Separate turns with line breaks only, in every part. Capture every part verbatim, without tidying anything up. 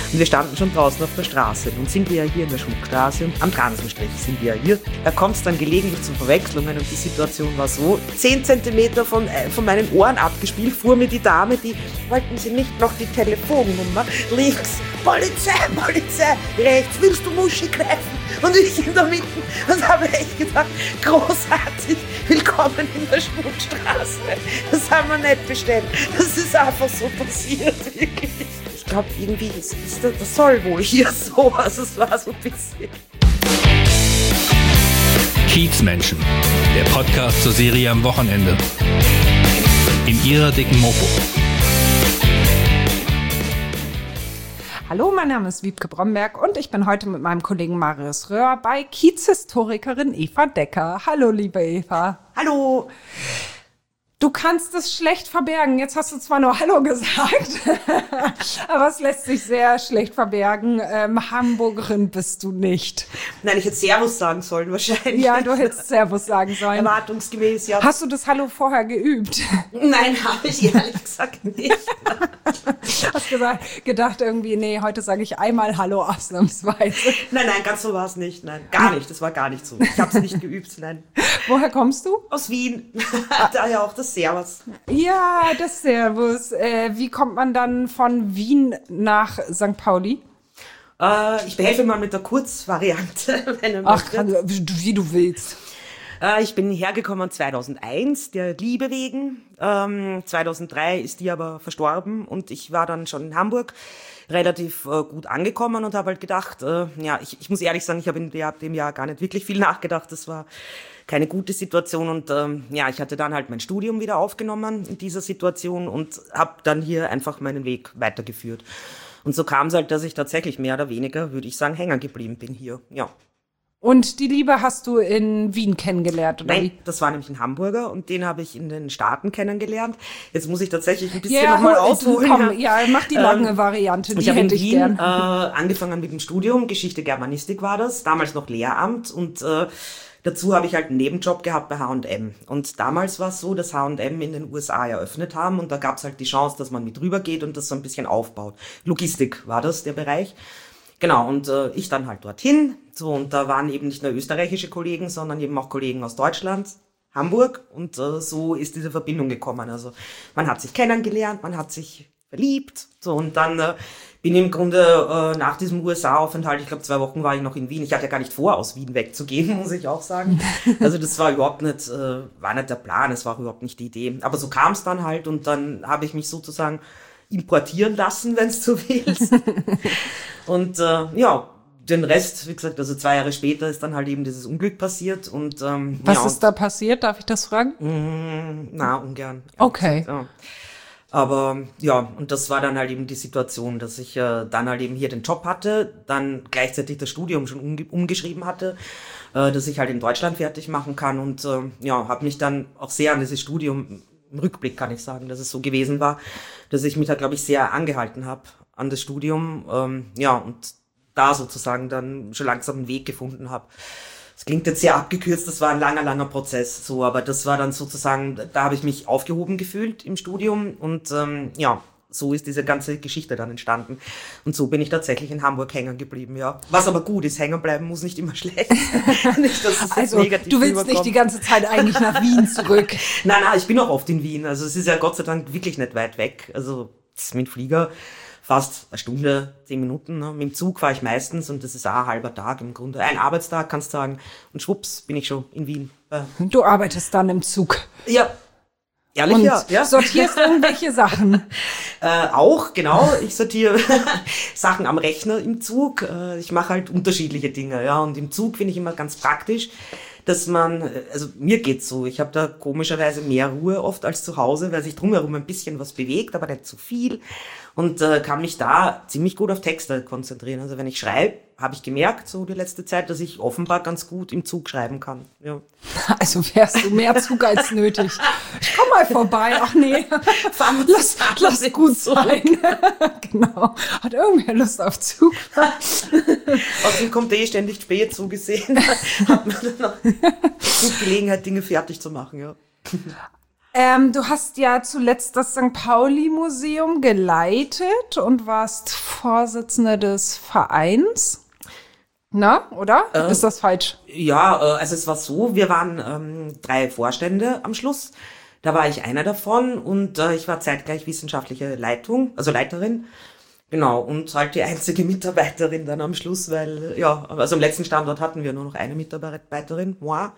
Und wir standen schon draußen auf der Straße. Nun sind wir ja hier in der Schmuckstraße und am Transenstrich sind wir ja hier. Da kommt es dann gelegentlich zu Verwechslungen und die Situation war so, zehn Zentimeter von, äh, von meinen Ohren abgespielt, fuhr mir die Dame, die, wollten Sie nicht noch die Telefonnummer? Links, Polizei, Polizei, rechts, willst du Muschi greifen? Und ich in der Mitte und habe echt gedacht, großartig, willkommen in der Schmuckstraße. Das haben wir nicht bestellt, das ist einfach so passiert, wirklich. Ich glaube, irgendwie, ist, ist das, das soll wohl hier so, also es war so ein bisschen.
Kiezmenschen, der Podcast zur Serie am Wochenende. In ihrer dicken Mopo.
Hallo, mein Name ist Wiebke Bromberg und ich bin heute mit meinem Kollegen Marius Röhr bei Kiezhistorikerin Eva Decker. Hallo, liebe Eva.
Hallo.
Du kannst es schlecht verbergen. Jetzt hast du zwar nur Hallo gesagt, aber es lässt sich sehr schlecht verbergen. Ähm, Hamburgerin bist du nicht.
Nein, ich hätte Servus sagen sollen wahrscheinlich.
Ja, du hättest Servus sagen sollen.
Erwartungsgemäß, ja.
Hast du das Hallo vorher geübt?
Nein, habe ich ehrlich gesagt nicht.
Hast gesagt, gedacht irgendwie, nee, heute sage ich einmal Hallo ausnahmsweise.
Nein, nein, ganz so war es nicht. Nein, gar nicht. Das war gar nicht so. Ich habe es nicht geübt, nein.
Woher kommst du?
Aus Wien. Daher auch das Servus.
Ja, das Servus. Äh, wie kommt man dann von Wien nach Sankt Pauli?
Äh, ich behelfe mal mit der Kurzvariante. Wenn
Ach, kann, wie du willst.
Äh, ich bin hergekommen zweitausendeins, der Liebe wegen. Ähm, zweitausenddrei ist die aber verstorben und ich war dann schon in Hamburg relativ äh, gut angekommen und habe halt gedacht, äh, ja, ich, ich muss ehrlich sagen, ich habe in der, dem Jahr gar nicht wirklich viel nachgedacht. Das war keine gute Situation und ähm, ja, ich hatte dann halt mein Studium wieder aufgenommen in dieser Situation und habe dann hier einfach meinen Weg weitergeführt. Und so kam es halt, dass ich tatsächlich mehr oder weniger, würde ich sagen, hängen geblieben bin hier, ja.
Und die Liebe hast du in Wien kennengelernt, oder
Nein,
wie?
das war nämlich ein Hamburger und den habe ich in den Staaten kennengelernt. Jetzt muss ich tatsächlich ein bisschen
ja,
nochmal ausholen.
Komm, ja, mach die lange ähm, Variante, die
ich hätte
ich
in Wien
gern.
Äh, angefangen mit dem Studium, Geschichte Germanistik war das, damals noch Lehramt und äh, dazu habe ich halt einen Nebenjob gehabt bei H und M. Und damals war es so, dass H und M in den U S A eröffnet haben und da gab es halt die Chance, dass man mit rübergeht und das so ein bisschen aufbaut. Logistik war das, der Bereich. Genau, und äh, ich dann halt dorthin. So, und da waren eben nicht nur österreichische Kollegen, sondern eben auch Kollegen aus Deutschland, Hamburg. Und äh, so ist diese Verbindung gekommen. Also man hat sich kennengelernt, man hat sich verliebt. So, und dann äh, bin ich im Grunde äh, nach diesem U S A-Aufenthalt, ich glaube zwei Wochen war ich noch in Wien. Ich hatte ja gar nicht vor, aus Wien wegzugehen, muss ich auch sagen. Also das war überhaupt nicht, äh, war nicht der Plan, es war überhaupt nicht die Idee. Aber so kam es dann halt und dann habe ich mich sozusagen importieren lassen, wenn es so willst. Und äh, ja, den Rest, wie gesagt, also zwei Jahre später ist dann halt eben dieses Unglück passiert. Und ähm,
was
ja,
ist da passiert? Darf ich das fragen?
Mh, na, ungern.
Okay.
Gesagt, ja. Aber ja, und das war dann halt eben die Situation, dass ich äh, dann halt eben hier den Job hatte, dann gleichzeitig das Studium schon umge- umgeschrieben hatte, äh, dass ich halt in Deutschland fertig machen kann und äh, ja, habe mich dann auch sehr an dieses Studium, im Rückblick kann ich sagen, dass es so gewesen war, dass ich mich da, glaube ich, sehr angehalten habe an das Studium, ähm, ja, und da sozusagen dann schon langsam einen Weg gefunden habe. Das klingt jetzt sehr abgekürzt, das war ein langer, langer Prozess, so, aber das war dann sozusagen, da habe ich mich aufgehoben gefühlt im Studium und ähm, ja, so ist diese ganze Geschichte dann entstanden. Und so bin ich tatsächlich in Hamburg hängen geblieben, ja. Was aber gut ist, hängen bleiben muss nicht immer schlecht sein. Nicht, dass es
also,
negativ
du willst
rüberkommt.
nicht die ganze Zeit eigentlich nach Wien zurück.
Nein, nein, ich bin auch oft in Wien. Also es ist ja Gott sei Dank wirklich nicht weit weg. Also das ist mit dem Flieger fast eine Stunde, zehn Minuten. Ne? Mit dem Zug fahre ich meistens und das ist auch ein halber Tag im Grunde. Ein Arbeitstag, kannst du sagen. Und schwupps, bin ich schon in Wien. Äh,
Du arbeitest dann im Zug.
ja. Ehrlich,
Und
ja, ja.
sortierst irgendwelche Sachen.
Äh, auch, genau. Ich sortiere Sachen am Rechner im Zug. Äh, ich mache halt unterschiedliche Dinge, ja. Und im Zug finde ich immer ganz praktisch, dass man, also mir geht's so, ich habe da komischerweise mehr Ruhe oft als zu Hause, weil sich drumherum ein bisschen was bewegt, aber nicht zu viel. Und äh, kann mich da ziemlich gut auf Texte konzentrieren. Also wenn ich schreibe, habe ich gemerkt, so die letzte Zeit, dass ich offenbar ganz gut im Zug schreiben kann. Ja.
Also fährst du mehr Zug als nötig. Ich komm mal vorbei. Ach nee, lass, lass gut sein. Genau. Hat irgendwer Lust auf Zug?
Außerdem kommt eh ständig spät zugesehen. Hat man dann noch gut Gelegenheit, Dinge fertig zu machen, ja.
Ähm, du hast ja zuletzt das Sankt Pauli-Museum geleitet und warst Vorsitzende des Vereins. Na, oder? Äh, Ist das falsch?
Ja, äh, also es war so, wir waren ähm, drei Vorstände am Schluss. Da war ich einer davon und äh, ich war zeitgleich wissenschaftliche Leitung, also Leiterin. Genau, und halt die einzige Mitarbeiterin dann am Schluss, weil, ja, also am letzten Standort hatten wir nur noch eine Mitarbeiterin, moi.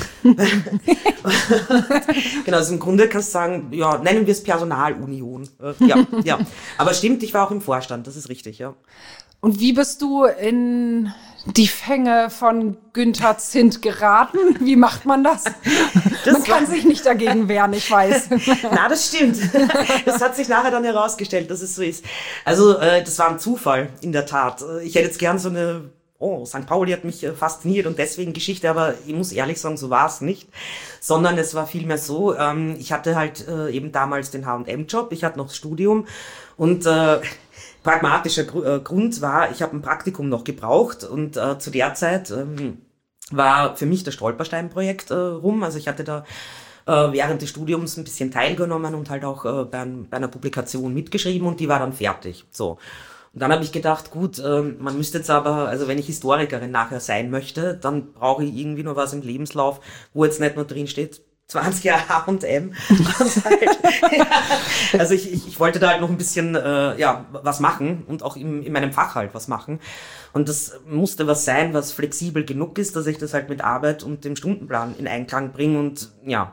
Genau, also im Grunde kannst du sagen, ja, nennen wir es Personalunion. Ja, ja. Aber stimmt, ich war auch im Vorstand, das ist richtig, ja.
Und wie bist du in die Fänge von Günther Zint geraten? Wie macht man das? das man kann sich nicht dagegen wehren, ich weiß.
Na, das stimmt. Das hat sich nachher dann herausgestellt, dass es so ist. Also, äh, das war ein Zufall, in der Tat. Ich hätte jetzt gern so eine, oh, Sankt Pauli hat mich fasziniert und deswegen Geschichte, aber ich muss ehrlich sagen, so war es nicht. Sondern es war vielmehr so, ähm, ich hatte halt äh, eben damals den H und M-Job, ich hatte noch das Studium und äh, pragmatischer Gr- äh, Grund war, ich habe ein Praktikum noch gebraucht und äh, zu der Zeit ähm, war für mich das Stolperstein-Projekt äh, rum. Also ich hatte da äh, während des Studiums ein bisschen teilgenommen und halt auch äh, bei, bei einer Publikation mitgeschrieben und die war dann fertig. So. Und dann habe ich gedacht, gut, äh, man müsste jetzt aber, also wenn ich Historikerin nachher sein möchte, dann brauche ich irgendwie noch was im Lebenslauf, wo jetzt nicht nur drin steht, zwanzig Jahre H und M. Also, halt, ja, also ich, ich, ich wollte da halt noch ein bisschen äh, ja was machen und auch im, in meinem Fach halt was machen. Und das musste was sein, was flexibel genug ist, dass ich das halt mit Arbeit und dem Stundenplan in Einklang bringe und ja.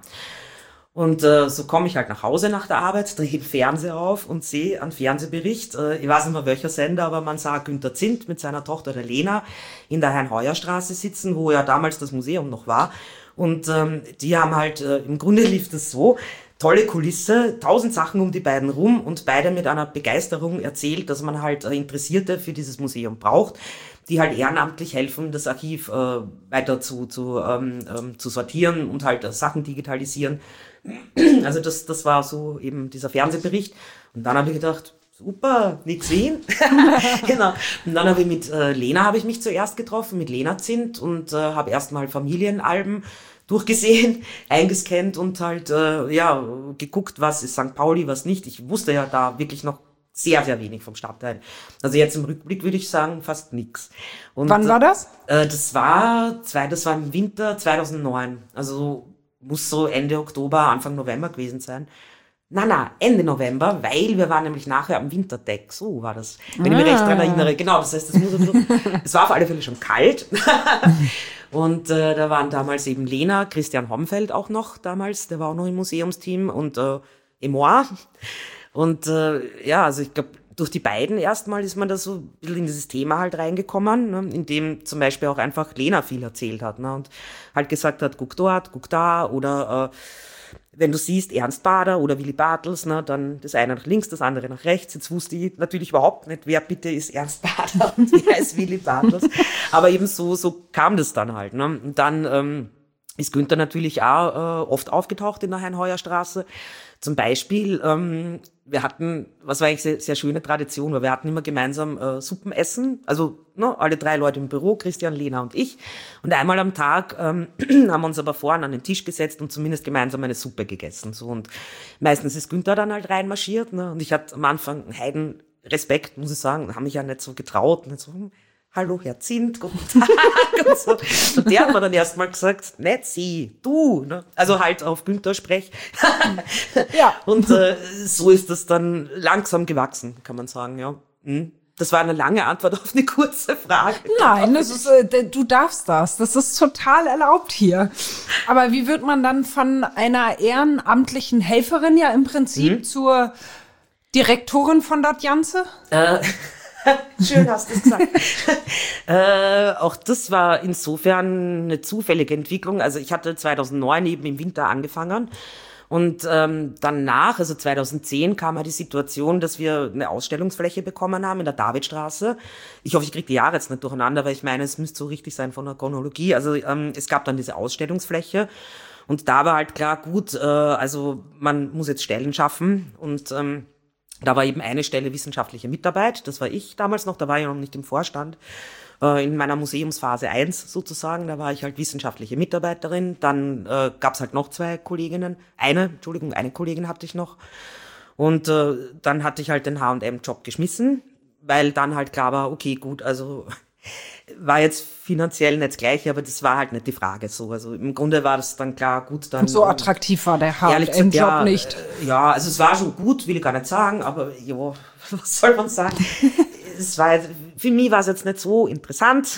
Und äh, so komme ich halt nach Hause nach der Arbeit, drehe den Fernseher auf und sehe einen Fernsehbericht. Äh, ich weiß nicht mehr welcher Sender, aber man sah Günther Zint mit seiner Tochter der Lena in der Hein-Heuer-Straße sitzen, wo ja damals das Museum noch war. Und ähm, die haben halt, äh, im Grunde lief das so, tolle Kulisse, tausend Sachen um die beiden rum und beide mit einer Begeisterung erzählt, dass man halt äh, Interessierte für dieses Museum braucht, die halt ehrenamtlich helfen, das Archiv äh, weiter zu, zu, ähm, ähm, zu sortieren und halt äh, Sachen digitalisieren. Also das, das war so eben dieser Fernsehbericht. Und dann habe ich gedacht, super, nix Wien. Genau. Und dann habe ich mit äh, Lena habe ich mich zuerst getroffen, mit Lena Zint und äh, habe erstmal Familienalben durchgesehen, eingescannt und halt äh, ja geguckt, was ist Sankt Pauli, was nicht. Ich wusste ja da wirklich noch sehr, sehr wenig vom Stadtteil. Also jetzt im Rückblick würde ich sagen, fast nix. Und,
wann war das?
Äh, das war zwei, das war im Winter zweitausendneun. Also muss so Ende Oktober, Anfang November gewesen sein. Na, na, Ende November, weil wir waren nämlich nachher am Winterdeck. So war das, wenn ah. ich mich recht daran erinnere. Genau, das heißt, das muss es war auf alle Fälle schon kalt. Und äh, da waren damals eben Lena, Christian Homfeld auch noch damals, der war auch noch im Museumsteam und äh, et moi. Und äh, ja, also ich glaube, durch die beiden erstmal ist man da so ein bisschen in dieses Thema halt reingekommen, ne, in dem zum Beispiel auch einfach Lena viel erzählt hat, ne, und halt gesagt hat, guck dort, guck da, oder äh, wenn du siehst, Ernst Bader oder Willy Bartels, ne, dann das eine nach links, das andere nach rechts. Jetzt wusste ich natürlich überhaupt nicht, wer bitte ist Ernst Bader und wer ist Willy Bartels. Aber eben so, so kam das dann halt, ne. Und dann ähm, ist Günther natürlich auch äh, oft aufgetaucht in der Hein-Heuer-Straße. Zum Beispiel, ähm, wir hatten, was war eigentlich sehr, sehr schöne Tradition, weil wir hatten immer gemeinsam äh, Suppen essen, also ne, alle drei Leute im Büro, Christian, Lena und ich. Und einmal am Tag ähm, haben wir uns aber vorne an den Tisch gesetzt und zumindest gemeinsam eine Suppe gegessen. So. Und meistens ist Günther dann halt reinmarschiert. Ne? Und ich hatte am Anfang einen Heiden Respekt, muss ich sagen, haben mich ja nicht so getraut. Nicht so, hm, hallo Herr Zint, guten Tag. Und, so. Und der hat mir dann erstmal gesagt, nicht sie, du. Ne? Also halt auf Günther sprech. Ja. Und äh, so ist das dann langsam gewachsen, kann man sagen, ja. Hm. Das war eine lange Antwort auf eine kurze Frage.
Nein, das ist, äh, du darfst das. Das ist total erlaubt hier. Aber wie wird man dann von einer ehrenamtlichen Helferin ja im Prinzip hm? zur Direktorin von das Ganze?
Äh, schön hast du es gesagt. äh, auch das war insofern eine zufällige Entwicklung. Also ich hatte zweitausendneun eben im Winter angefangen. Und ähm, danach, also zweitausendzehn, kam halt die Situation, dass wir eine Ausstellungsfläche bekommen haben in der Davidstraße. Ich hoffe, ich kriege die Jahre jetzt nicht durcheinander, weil ich meine, es müsste so richtig sein von der Chronologie. Also ähm, es gab dann diese Ausstellungsfläche und da war halt klar, gut, äh, also man muss jetzt Stellen schaffen und ähm, Da war eben eine Stelle wissenschaftliche Mitarbeit, das war ich damals noch, da war ich noch nicht im Vorstand. In meiner Museumsphase eins sozusagen, da war ich halt wissenschaftliche Mitarbeiterin. Dann äh, gab es halt noch zwei Kolleginnen, eine, Entschuldigung, eine Kollegin hatte ich noch. Und äh, dann hatte ich halt den H und M-Job geschmissen, weil dann halt klar war, okay, gut, also war jetzt finanziell nicht das Gleiche, aber das war halt nicht die Frage so. Also im Grunde war das dann klar, gut, dann...
Und so attraktiv war der H und M-Job
ja,
nicht.
Ja, also es war schon gut, will ich gar nicht sagen, aber jo, was soll man sagen? Es war, für mich war es jetzt nicht so interessant.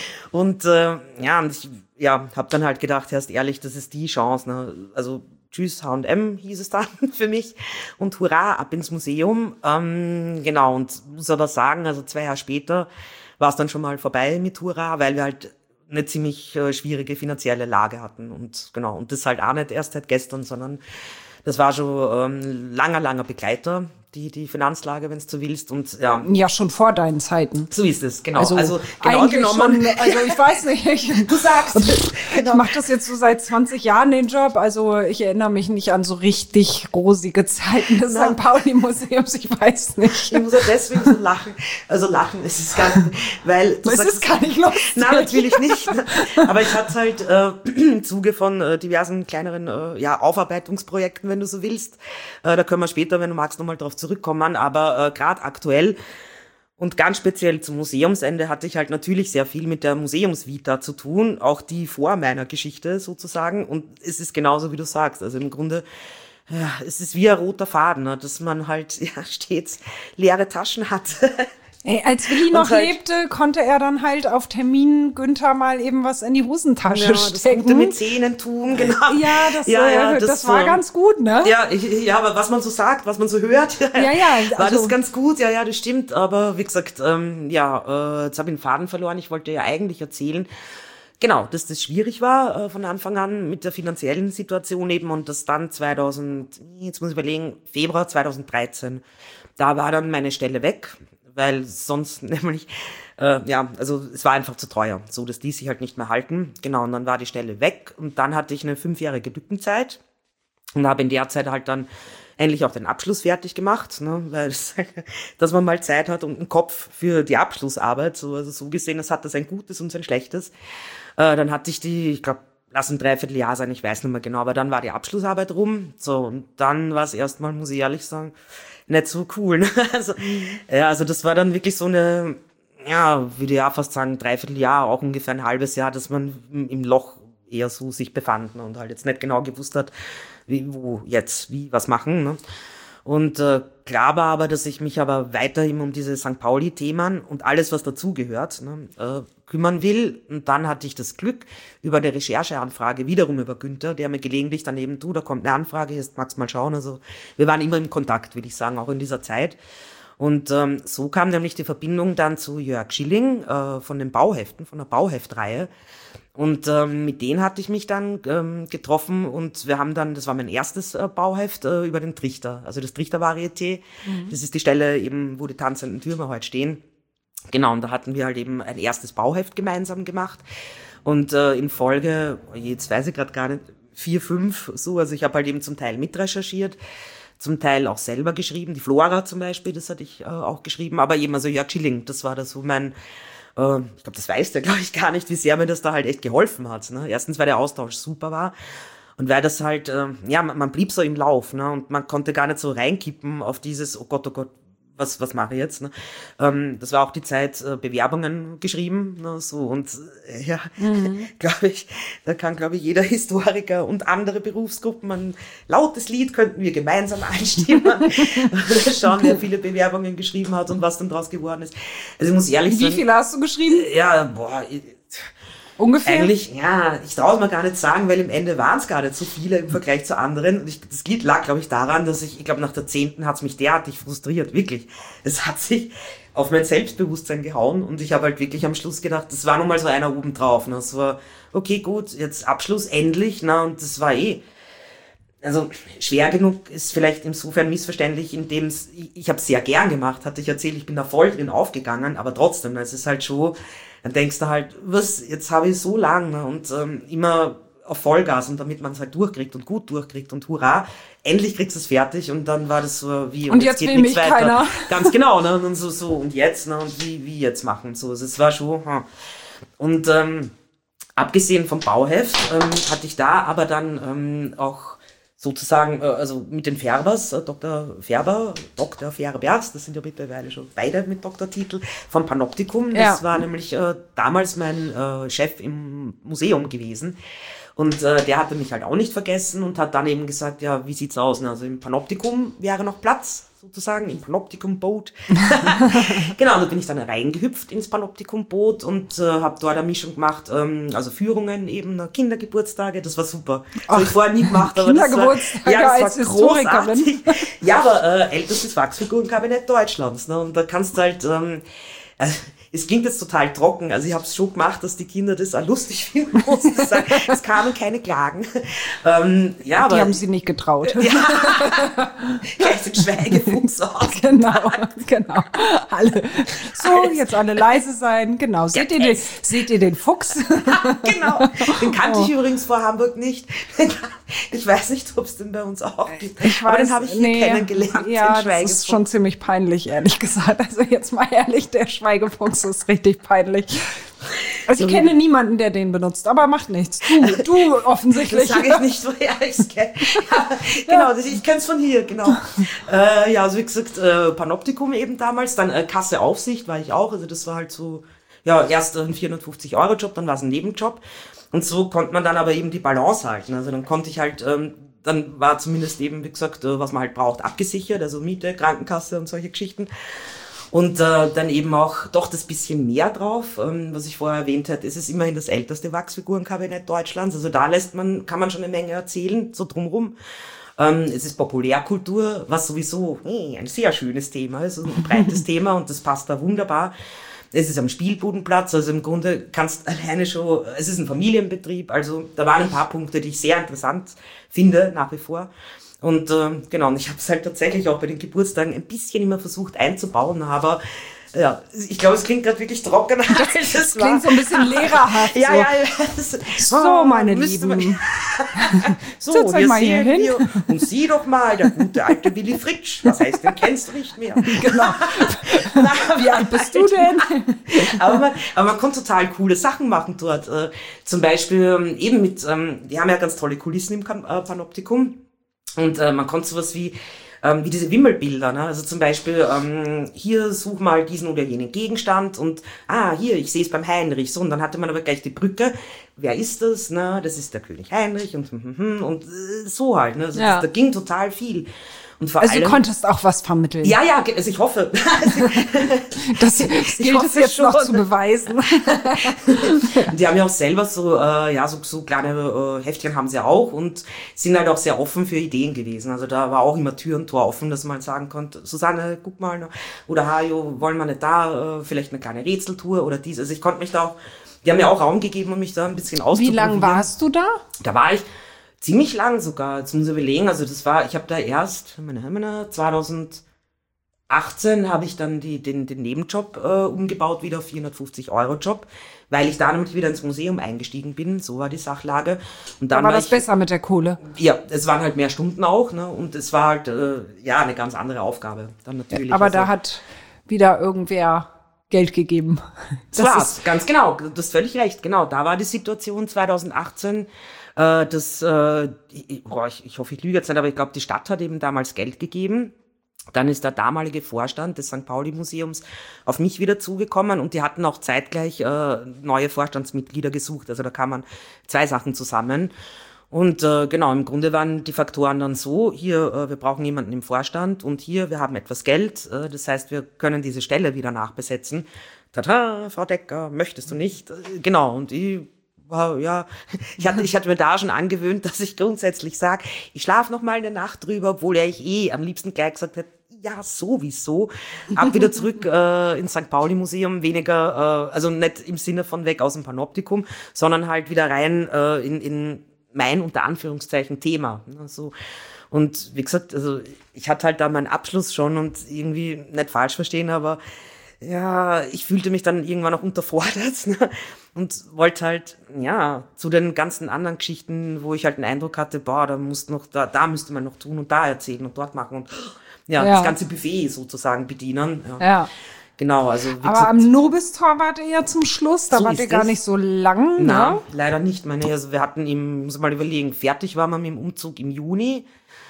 Und äh, ja, und ich ja, habe dann halt gedacht, erst ehrlich, das ist die Chance. Ne? Also tschüss, H und M hieß es dann für mich. Und hurra, ab ins Museum. Ähm, genau, und muss aber sagen, also zwei Jahre später war es dann schon mal vorbei mit Hurra, weil wir halt eine ziemlich äh, schwierige finanzielle Lage hatten. Und genau, und das halt auch nicht erst seit gestern, sondern das war schon ähm, langer, langer Begleiter, die, die Finanzlage, wenn du so willst. Und ja.
Ja, schon vor deinen Zeiten.
So ist es, genau.
Also,
also genau
eigentlich
genommen.
schon, also ich weiß nicht. Ich,
du sagst es.
Genau. Ich mache das jetzt so seit zwanzig Jahren, den Job. Also ich erinnere mich nicht an so richtig rosige Zeiten des Sankt Pauli-Museums. Ich weiß nicht.
Ich muss ja deswegen so lachen. Also lachen, es ist gar nicht, weil du
es
sagst,
ist gar nicht lustig.
Nein, natürlich nicht. Aber ich hatte halt äh, im Zuge von äh, diversen kleineren äh, ja, Aufarbeitungsprojekten, wenn du so willst. Äh, da können wir später, wenn du magst, nochmal drauf zurückkommen. Aber äh, gerade aktuell und ganz speziell zum Museumsende hatte ich halt natürlich sehr viel mit der Museumsvita zu tun, auch die vor meiner Geschichte sozusagen. Und es ist genauso, wie du sagst. Also im Grunde, ja, es ist wie ein roter Faden, ne, dass man halt ja, stets leere Taschen hat.
Ey, als Willi noch
halt,
lebte, konnte er dann halt auf Termin Günther mal eben was in die Hosentasche
ja,
stecken.
Das gute Mäzenentum, genau.
Ja, das,
ja, ja,
äh,
das,
das war
äh,
ganz gut, ne?
Ja, ich, ja, aber was man so sagt, was man so hört,
ja, ja,
war
also,
das ganz gut. Ja, ja, das stimmt. Aber wie gesagt, ähm, ja, äh, jetzt habe ich den Faden verloren. Ich wollte ja eigentlich erzählen, genau, dass das schwierig war äh, von Anfang an mit der finanziellen Situation eben und das dann zweitausend, jetzt muss ich überlegen, Februar zweitausenddreizehn, da war dann meine Stelle weg. Weil sonst nämlich, äh, ja, also es war einfach zu teuer, so dass die sich halt nicht mehr halten. Genau, und dann war die Stelle weg und dann hatte ich eine fünfjährige Lückenzeit und habe in der Zeit halt dann endlich auch den Abschluss fertig gemacht, ne, weil es, dass man mal Zeit hat und einen Kopf für die Abschlussarbeit, so, also so gesehen, das hat das ein Gutes und ein Schlechtes. Äh, dann hatte ich die, ich glaube, lass ein Dreivierteljahr sein, ich weiß nicht mehr genau, aber dann war die Abschlussarbeit rum, so, und dann war es erstmal, muss ich ehrlich sagen, nicht so cool. Ne? Also, ja, also das war dann wirklich so eine, ja, würde ich ja fast sagen, Dreivierteljahr, auch ungefähr ein halbes Jahr, dass man im Loch eher so sich befand, ne? Und halt jetzt nicht genau gewusst hat, wie, wo jetzt, wie, was machen. Ne? Und äh, klar war aber, dass ich mich aber weiterhin um diese Sankt Pauli-Themen und alles, was dazugehört, ne, äh, kümmern will. Und dann hatte ich das Glück, über eine Rechercheanfrage, wiederum über Günther, der mir gelegentlich daneben, du, da kommt eine Anfrage, jetzt magst du mal schauen. Also wir waren immer im Kontakt, will ich sagen, auch in dieser Zeit. Und ähm, so kam nämlich die Verbindung dann zu Jörg Schilling äh, von den Bauheften, von der Bauheftreihe. Und ähm, mit denen hatte ich mich dann ähm, getroffen und wir haben dann, das war mein erstes äh, Bauheft äh, über den Trichter, also das Trichter-Varieté. Mhm. Das ist die Stelle eben, wo die tanzenden Türme heute stehen. Genau, und da hatten wir halt eben ein erstes Bauheft gemeinsam gemacht. Und äh, in Folge, jetzt weiß ich gerade gar nicht, vier, fünf, so, also ich habe halt eben zum Teil mitrecherchiert, zum Teil auch selber geschrieben, die Flora zum Beispiel, das hatte ich äh, auch geschrieben, aber eben, also Jörg Schilling, das war da so mein, äh, ich glaube, das weiß der, glaube ich, gar nicht, wie sehr mir das da halt echt geholfen hat. Ne? Erstens, weil der Austausch super war und weil das halt, äh, ja, man, man blieb so im Lauf, ne? Und man konnte gar nicht so reinkippen auf dieses, oh Gott, oh Gott, was was mache ich jetzt? Ne? Ähm, das war auch die Zeit, äh, Bewerbungen geschrieben, ne? So und äh, ja, mhm. glaube ich, da kann, glaube ich, jeder Historiker und andere Berufsgruppen ein lautes Lied könnten wir gemeinsam einstimmen. Schauen, wer viele Bewerbungen geschrieben hat und was dann draus geworden ist. Also ich muss ehrlich
Wie
sagen.
Wie viele hast du geschrieben?
Ja, boah. Ich,
Ungefähr?
Eigentlich, ja, ich traue es mir gar nicht sagen, weil im Ende waren es gar nicht so viele im Vergleich zu anderen. Und ich, das Lied lag, glaube ich, daran, dass ich, ich glaube, nach der zehnten hat es mich derartig frustriert, wirklich. Es hat sich auf mein Selbstbewusstsein gehauen und ich habe halt wirklich am Schluss gedacht, das war nun mal so einer oben drauf. Ne? Das war, okay, gut, jetzt Abschluss, endlich, na, und das war eh, also schwer genug ist vielleicht insofern missverständlich, indem es, ich, ich habe es sehr gern gemacht, hatte ich erzählt, ich bin da voll drin aufgegangen, aber trotzdem, es ist halt schon, dann denkst du halt, was, jetzt habe ich so lang, ne, und ähm, immer auf Vollgas und damit man es halt durchkriegt und gut durchkriegt und hurra, endlich kriegst du es fertig und dann war das so wie,
und, und jetzt, jetzt geht nichts weiter. Keiner.
Ganz genau, ne? Und so, so, und jetzt, ne? Und wie, wie jetzt machen, so, es war schon, hm. Und, ähm, abgesehen vom Bauheft, ähm, hatte ich da aber dann, ähm, auch sozusagen, äh, also mit den Färbers, äh, Doktor Färber, Doktor Färbers, das sind ja mittlerweile schon beide mit Doktortitel, vom Panoptikum. Das ja. war nämlich äh, damals mein äh, Chef im Museum gewesen. Und äh, der hatte mich halt auch nicht vergessen und hat dann eben gesagt, ja, wie sieht's aus? Also im Panoptikum wäre noch Platz, sozusagen, im Panoptikum-Boot. Genau, und da bin ich dann reingehüpft ins Panoptikum-Boot und äh, habe dort eine Mischung gemacht, ähm, also Führungen eben, Kindergeburtstage, das war super. Das habe ich vorher nie gemacht, aber das war, ja, das war großartig. Ja, aber äh, ältestes Wachsfigurenkabinett Deutschlands. Ne? Und da kannst du halt... Ähm, äh, es klingt jetzt total trocken, also ich habe es schon gemacht, dass die Kinder das auch lustig finden mussten. Es kamen keine Klagen. Ähm, ja,
die
aber,
haben sie nicht getraut.
Ja, gleich den Schweigefuchs aus.
Genau, genau. Alle. So, alles. Jetzt alle leise sein. Genau. Seht, ja, ihr, den, seht ihr den Fuchs?
Genau. Den kannte oh. ich übrigens vor Hamburg nicht. Ich weiß nicht, ob es den bei uns auch gibt.
Ich weiß,
aber den habe ich hier nee, kennengelernt.
Ja, das ist schon ziemlich peinlich, ehrlich gesagt. Also jetzt mal ehrlich, der Schweigefuchs ist richtig peinlich. Also ich kenne niemanden, der den benutzt, aber macht nichts. Du, du offensichtlich.
Das sage ich nicht, woher ich es kenne. Ja, genau, ja. Ich kenne es von hier, genau. äh, ja, also wie gesagt, äh, Panoptikum eben damals, dann äh, Kasse Aufsicht war ich auch, also das war halt so, ja, erst ein vierhundertfünfzig Euro Job, dann war es ein Nebenjob und so konnte man dann aber eben die Balance halten, also dann konnte ich halt, ähm, dann war zumindest eben, wie gesagt, äh, was man halt braucht, abgesichert, also Miete, Krankenkasse und solche Geschichten. Und äh, dann eben auch doch das bisschen mehr drauf, ähm, was ich vorher erwähnt habe, es ist immerhin das älteste Wachsfigurenkabinett Deutschlands. Also da lässt man, kann man schon eine Menge erzählen, so drumrum. Ähm, es ist Populärkultur, was sowieso hey, ein sehr schönes Thema ist, ein breites Thema und das passt da wunderbar. Es ist am Spielbudenplatz, also im Grunde kannst alleine schon, es ist ein Familienbetrieb, also da waren ein paar Punkte, die ich sehr interessant finde, nach wie vor. Und äh, genau, und ich habe es halt tatsächlich auch bei den Geburtstagen ein bisschen immer versucht einzubauen, aber ja, ich glaube, es klingt gerade wirklich trocken.
Das, das klingt so ein bisschen lehrerhaft.
Ja,
so.
ja, das,
so, meine Lieben.
So, Setz euch mal hier hin. Wir, und sieh doch mal, der gute alte Willy Fritsch. Was heißt, den kennst du nicht mehr. Genau.
Wie alt bist du denn?
aber, man, aber man konnte total coole Sachen machen dort. Äh, zum Beispiel eben mit, ähm, die haben ja ganz tolle Kulissen im äh, Panoptikum. Und äh, man konnte sowas wie, ähm, wie diese Wimmelbilder, ne? Also zum Beispiel, ähm, hier such mal diesen oder jenen Gegenstand und, ah, hier, ich sehe es beim Heinrich. So, und dann hatte man aber gleich die Brücke. Wer ist das? Ne? Das ist der König Heinrich und, und äh, so halt. Ne? Also ja. das, da ging total viel. Und vor
also
allem,
du konntest auch was vermitteln.
Ja, ja, also ich hoffe.
das gilt es jetzt schon. Noch zu beweisen.
Die haben ja auch selber so, äh, ja, so, so kleine äh, Heftchen haben sie auch und sind halt auch sehr offen für Ideen gewesen. Also da war auch immer Tür und Tor offen, dass man sagen konnte, Susanne, guck mal, oder Hajo, wollen wir nicht da, äh, vielleicht eine kleine Rätseltour oder dies. Also ich konnte mich da auch, die haben mir auch Raum gegeben, um mich da ein bisschen auszuprobieren.
Wie lange warst du da?
Da war ich ziemlich lang sogar, jetzt muss ich überlegen, also das war, ich habe da erst, zweitausendachtzehn habe ich dann die, den, den Nebenjob äh, umgebaut, wieder auf vierhundertfünfzig Euro Job, weil ich da nämlich wieder ins Museum eingestiegen bin, so war die Sachlage. Und dann
da war, war das
ich,
besser mit der Kohle?
Ja, es waren halt mehr Stunden auch, ne, und es war halt, äh, ja, eine ganz andere Aufgabe, dann natürlich.
Aber
also,
da hat wieder irgendwer Geld gegeben.
Das, das war's, ganz genau, du hast völlig recht, genau, da war die Situation zweitausendachtzehn, äh, das, äh, ich, boah, ich, ich hoffe, ich lüge jetzt nicht, aber ich glaube, die Stadt hat eben damals Geld gegeben. Dann ist der damalige Vorstand des Sankt Pauli-Museums auf mich wieder zugekommen und die hatten auch zeitgleich äh, neue Vorstandsmitglieder gesucht. Also da kamen zwei Sachen zusammen. Und äh, genau, im Grunde waren die Faktoren dann so, hier, äh, wir brauchen jemanden im Vorstand und hier, wir haben etwas Geld. Äh, das heißt, wir können diese Stelle wieder nachbesetzen. Tada, Frau Decker, möchtest du nicht? Äh, genau, und ich... Wow, ja, ich hatte, ich hatte mir da schon angewöhnt, dass ich grundsätzlich sage, ich schlafe noch mal eine Nacht drüber, obwohl er ich eh am liebsten gleich gesagt hätte, ja, sowieso. Ab wieder zurück äh, ins Sankt Pauli-Museum, weniger, äh, also nicht im Sinne von weg aus dem Panoptikum, sondern halt wieder rein äh, in, in mein, unter Anführungszeichen, Thema. Also, und wie gesagt, also ich hatte halt da meinen Abschluss schon und irgendwie nicht falsch verstehen, aber ja, ich fühlte mich dann irgendwann auch unterfordert, ne? Und wollte halt, ja, zu den ganzen anderen Geschichten, wo ich halt den Eindruck hatte, boah, da muss noch, da, da müsste man noch tun und da erzählen und dort machen und ja, ja. das ganze Buffet sozusagen bedienen. Ja. ja. Genau, also. Wie
Aber gesagt, am Nobistor wart ihr ja zum Schluss, da so wart ihr gar es. nicht so lang, ne?
Nein, leider nicht. Meine, also wir hatten im, muss ich mal überlegen, fertig waren wir mit dem Umzug im Juni.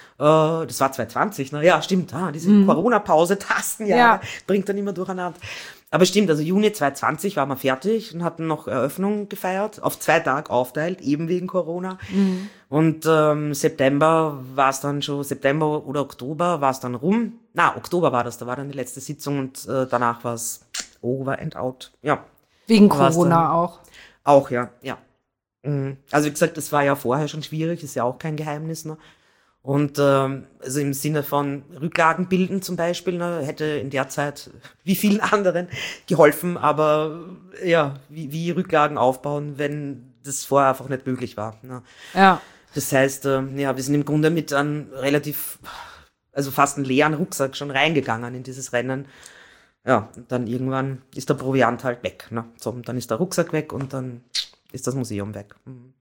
Uh, das war zwanzig zwanzig, ne? Ja, stimmt. Ah, diese mhm. Corona-Pause, Tastenjahre, ja. bringt dann immer durcheinander. Aber stimmt, also Juni zwanzig zwanzig waren wir fertig und hatten noch Eröffnung gefeiert, auf zwei Tage aufteilt, eben wegen Corona. Mhm. Und ähm, September war es dann schon, September oder Oktober war es dann rum. Na, Oktober war das, da war dann die letzte Sitzung und äh, danach war es over and out. Ja.
Wegen Corona auch?
Auch, ja, ja. Mhm. Also wie gesagt, das war ja vorher schon schwierig, ist ja auch kein Geheimnis, ne? Und ähm, also im Sinne von Rücklagen bilden zum Beispiel, ne, hätte in der Zeit wie vielen anderen geholfen, aber ja, wie, wie Rücklagen aufbauen, wenn das vorher einfach nicht möglich war. Ne?
Ja.
Das heißt, äh, ja, wir sind im Grunde mit einem relativ, also fast einen leeren Rucksack schon reingegangen in dieses Rennen. Ja, und dann irgendwann ist der Proviant halt weg. Ne? So, und dann ist der Rucksack weg und dann ist das Museum weg. Mhm.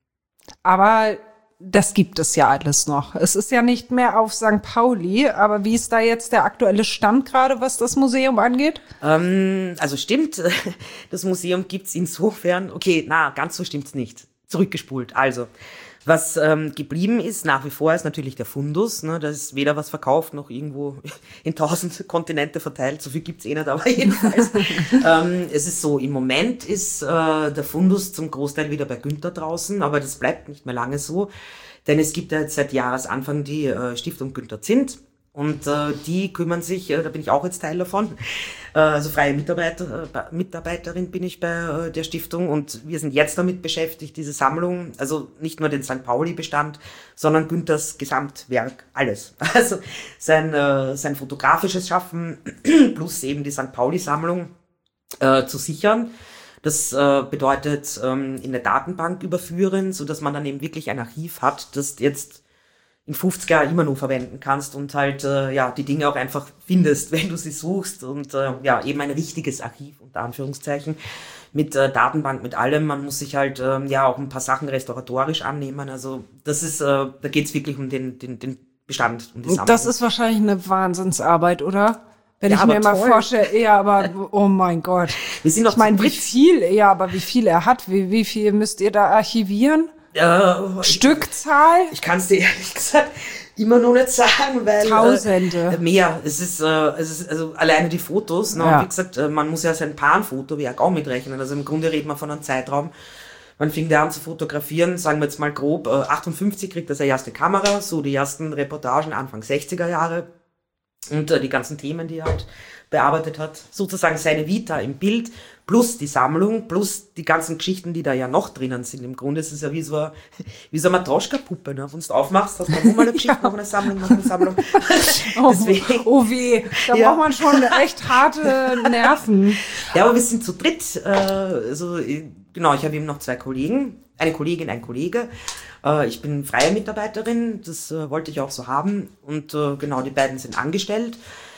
Aber das gibt es ja alles noch. Es ist ja nicht mehr auf Sankt Pauli, aber wie ist da jetzt der aktuelle Stand gerade, was das Museum angeht?
Ähm, also stimmt, das Museum gibt's insofern, okay, na, ganz so stimmt's nicht. Zurückgespult. Also, was ähm, geblieben ist, nach wie vor, ist natürlich der Fundus. Ne? Da ist weder was verkauft, noch irgendwo in tausend Kontinente verteilt. So viel gibt's eh nicht, aber jedenfalls. ähm, es ist so, im Moment ist äh, der Fundus zum Großteil wieder bei Günther draußen, aber das bleibt nicht mehr lange so. Denn es gibt ja jetzt seit Jahresanfang die äh, Stiftung Günther Zint. Und äh, die kümmern sich, äh, da bin ich auch jetzt Teil davon, äh, also freie Mitarbeiter, äh, Mitarbeiterin bin ich bei äh, der Stiftung und wir sind jetzt damit beschäftigt, diese Sammlung, also nicht nur den Sankt Pauli-Bestand, sondern Günthers Gesamtwerk, alles. Also sein, äh, sein fotografisches Schaffen plus eben die Sankt Pauli-Sammlung äh, zu sichern. Das äh, bedeutet ähm, in eine Datenbank überführen, so dass man dann eben wirklich ein Archiv hat, das jetzt in fünfzig Jahren immer noch verwenden kannst und halt äh, ja die Dinge auch einfach findest, wenn du sie suchst und äh, ja eben ein richtiges Archiv unter Anführungszeichen mit äh, Datenbank, mit allem. Man muss sich halt äh, ja auch ein paar Sachen restauratorisch annehmen. Also das ist, äh, da geht's wirklich um den den den Bestand, um die Sammlung.
Das ist wahrscheinlich eine Wahnsinnsarbeit, oder? Wenn ja, ich mir mal vorstelle, ja, aber oh mein Gott.
Wir sind noch
ich meine, wie viel, ja, aber wie viel er hat, wie wie viel müsst ihr da archivieren?
Äh,
Stückzahl?
Ich, ich kann es dir ehrlich gesagt immer noch nicht sagen, weil
Tausende.
Äh, mehr. Es ist, äh, es ist also alleine die Fotos. Ne? Ja. Und wie gesagt, äh, man muss ja sein Pan-Fotowerk auch mitrechnen. Also im Grunde reden wir von einem Zeitraum. Man fing da an zu fotografieren, sagen wir jetzt mal grob, äh, achtundfünfzig kriegt er seine erste Kamera, so die ersten Reportagen Anfang sechziger Jahre und äh, die ganzen Themen, die er halt bearbeitet hat, sozusagen seine Vita im Bild, plus die Sammlung, plus die ganzen Geschichten, die da ja noch drinnen sind. Im Grunde ist es ja wie so eine, wie so eine Matroschka-Puppe, ne? Wenn du aufmachst, hast du noch mal eine Geschichte, ja. noch eine Sammlung, noch eine Sammlung.
Oh, oh weh, da ja. braucht man schon echt harte Nerven.
Ja, aber wir sind zu dritt. Äh, also, genau, ich habe eben noch zwei Kollegen, eine Kollegin, ein Kollege. Äh, ich bin freie Mitarbeiterin, das äh, wollte ich auch so haben. Und äh, genau, die beiden sind angestellt.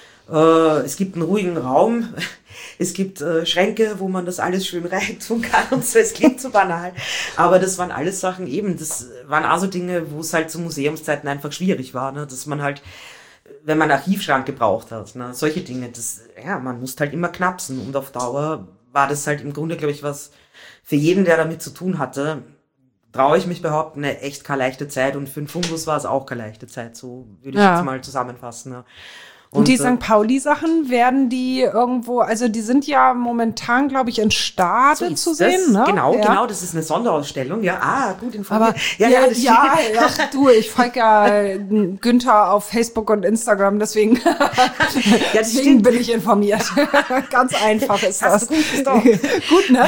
Uh, es gibt einen ruhigen Raum, es gibt uh, Schränke, wo man das alles schön reintun kann und so, es klingt so banal. Aber das waren alles Sachen eben, das waren auch so Dinge, wo es halt zu Museumszeiten einfach schwierig war, ne? Dass man halt, wenn man einen Archivschrank gebraucht hat, ne? Solche Dinge, das, ja, man musste halt immer knapsen und auf Dauer war das halt im Grunde, glaube ich, was für jeden, der damit zu tun hatte, traue ich mich behaupten, eine echt keine leichte Zeit und für den Fundus war es auch keine leichte Zeit, so würde ich ja. jetzt mal zusammenfassen. Ne?
Und, und die Sankt Pauli-Sachen, werden die irgendwo, also die sind ja momentan, glaube ich, in Stade so zu sehen,
das,
ne?
Genau,
ja.
genau, das ist eine Sonderausstellung, ja, ah, gut informiert.
Aber, ja, ja, ja, das ja, ja, du, ich folge ja Günther auf Facebook und Instagram, deswegen, ja, deswegen bin ich informiert. Ganz einfach ist das.
Gut, ist doch.
Gut, ne?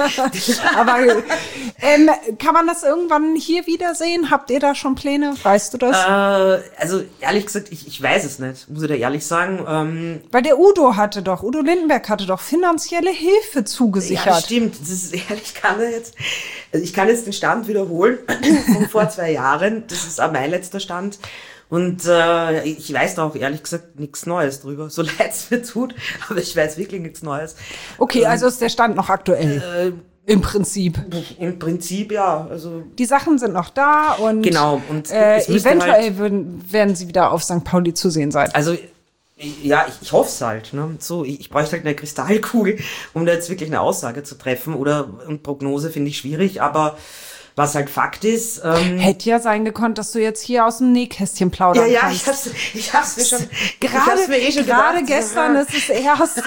Aber ähm, kann man das irgendwann hier wiedersehen? Habt ihr da schon Pläne? Weißt du das?
Äh, also ehrlich gesagt, ich, ich weiß es nicht, muss ich da ehrlich sagen. Ähm,
Weil der Udo hatte doch, Udo Lindenberg hatte doch finanzielle Hilfe zugesichert.
Ja, stimmt. Das ist ehrlich, kann er jetzt, also ich kann jetzt den Stand wiederholen von vor zwei Jahren. Das ist auch mein letzter Stand. Und äh, ich weiß da auch ehrlich gesagt nichts Neues drüber, so leid es mir tut, aber ich weiß wirklich nichts Neues.
Okay, also ist der Stand noch aktuell?
Äh,
Im Prinzip.
Im Prinzip, ja. Also
die Sachen sind noch da und,
genau, und
äh, eventuell
halt,
würden, werden sie wieder auf Sankt Pauli zu sehen sein.
Also ja, ich, ich hoffe es halt. Ne? So, ich, ich bräuchte halt eine Kristallkugel, um da jetzt wirklich eine Aussage zu treffen. Oder und Prognose finde ich schwierig, aber was halt Fakt ist. Ähm,
Hätte ja sein gekonnt, dass du jetzt hier aus dem Nähkästchen plaudern
ja, ja,
kannst.
ich hab's, ich hab's mir schon.
Gerade,
mir eh schon
gerade
gedacht,
gestern
ja.
ist es erst.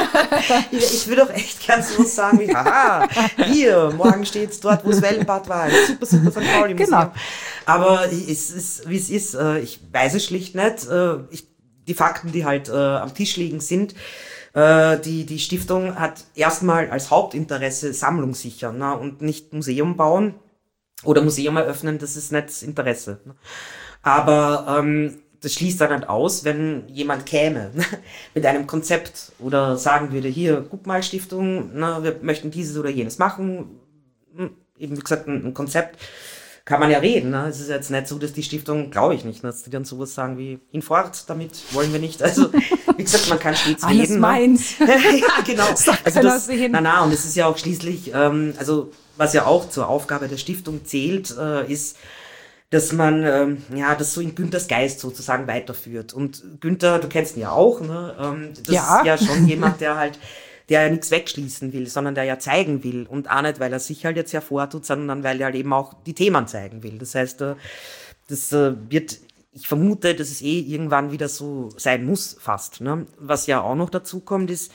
ich, ich würde doch echt gern so sagen wie, haha, hier, morgen steht's dort, wo das Wellenbad war. Super, super Sankt Pauli Museum.
Genau.
Aber es ist, wie es ist. Ich weiß es schlicht nicht. Ich, die Fakten, die halt äh, am Tisch liegen, sind, äh, die, die Stiftung hat erstmal als Hauptinteresse Sammlung sichern, ne, und nicht Museum bauen oder Museum eröffnen, das ist nicht das Interesse. Ne. Aber ähm, das schließt dann halt aus, wenn jemand käme mit einem Konzept oder sagen würde, hier, guck mal Stiftung, ne, wir möchten dieses oder jenes machen, eben wie gesagt ein, ein Konzept, kann man ja reden. Ne? Es ist jetzt nicht so, dass die Stiftung, glaube ich nicht, dass die dann sowas sagen wie, hinfort, damit wollen wir nicht. Also, wie gesagt, man kann stets
Alles
reden.
meins.
Ne? Ja, genau.
Das
Also das,
sehen.
na, na, und es ist ja auch schließlich, ähm, also, was ja auch zur Aufgabe der Stiftung zählt, äh, ist, dass man, ähm, ja, das so in Günthers Geist sozusagen weiterführt. Und Günther, du kennst ihn ja auch, ne? Ähm, das
Ja.
ist ja schon jemand, der halt, der ja nichts wegschließen will, sondern der ja zeigen will. Und auch nicht, weil er sich halt jetzt hervortut, sondern weil er halt eben auch die Themen zeigen will. Das heißt, das wird, ich vermute, dass es eh irgendwann wieder so sein muss, fast. Ne? Was ja auch noch dazu kommt, ist,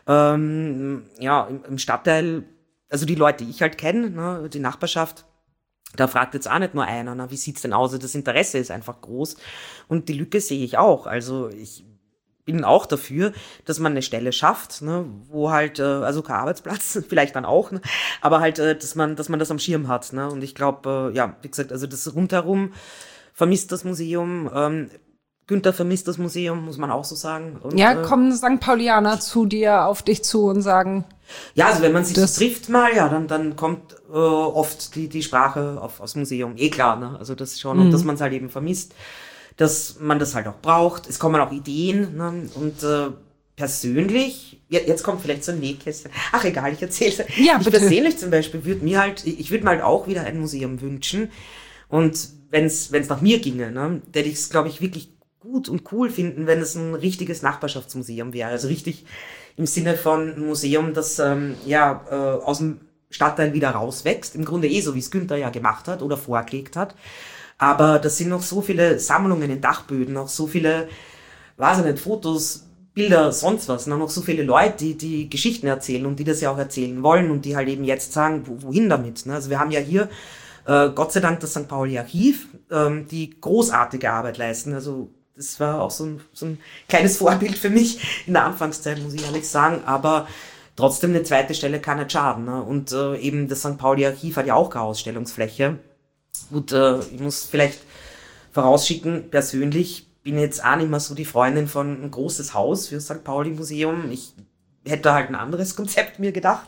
ähm, ja, im, im Stadtteil, also die Leute, die ich halt kenne, ne, die Nachbarschaft, da fragt jetzt auch nicht nur einer, na, wie sieht's denn aus? Das Interesse ist einfach groß. Und die Lücke sehe ich auch. Also ich bin auch dafür, dass man eine Stelle schafft, ne, wo halt, äh, also kein Arbeitsplatz, vielleicht dann auch, ne, aber halt, äh, dass man, dass man das am Schirm hat, ne, und ich glaube, äh, ja, wie gesagt, also das rundherum vermisst das Museum, ähm, Günther vermisst das Museum, muss man auch so sagen. Und,
Ja,
äh,
kommen Sankt Paulianer zu dir, auf dich zu und sagen,
ja, also wenn man sich
das
so trifft mal, ja, dann, dann kommt äh, oft die, die Sprache auf, aufs Museum, eh klar, ne, also das schon,
Mhm.
und dass man es halt eben vermisst, dass man das halt auch braucht. Es kommen auch Ideen, ne? Und äh, persönlich, ja, jetzt kommt vielleicht so ein Nähkästchen. Ach egal, ich erzähle es.
Ja,
ich
bitte.
persönlich zum Beispiel würde mir halt, ich würde mir halt auch wieder ein Museum wünschen. Und wenn es wenn es nach mir ginge, ne, hätte ich es, glaube ich, wirklich gut und cool finden, wenn es ein richtiges Nachbarschaftsmuseum wäre. Also richtig im Sinne von ein Museum, das ähm, ja äh, aus dem Stadtteil wieder rauswächst. Im Grunde eh so, wie es Günther ja gemacht hat oder vorgelegt hat. Aber das sind noch so viele Sammlungen in Dachböden, auch so viele, weiß ich nicht, Fotos, Bilder, sonst was. Noch so viele Leute, die die Geschichten erzählen und die das ja auch erzählen wollen und die halt eben jetzt sagen, wo, wohin damit. Ne? Also wir haben ja hier, äh, Gott sei Dank, das Sankt Pauli Archiv, ähm, die großartige Arbeit leisten. Also das war auch so ein, so ein kleines Vorbild für mich in der Anfangszeit, muss ich ehrlich sagen. Aber trotzdem eine zweite Stelle kann nicht schaden. Ne? Und äh, eben das Sankt Pauli Archiv hat ja auch keine Ausstellungsfläche. Gut, äh, ich muss vielleicht vorausschicken, persönlich bin jetzt auch nicht mehr so die Freundin von ein großes Haus für das Sankt Pauli Museum. Ich hätte halt ein anderes Konzept mir gedacht.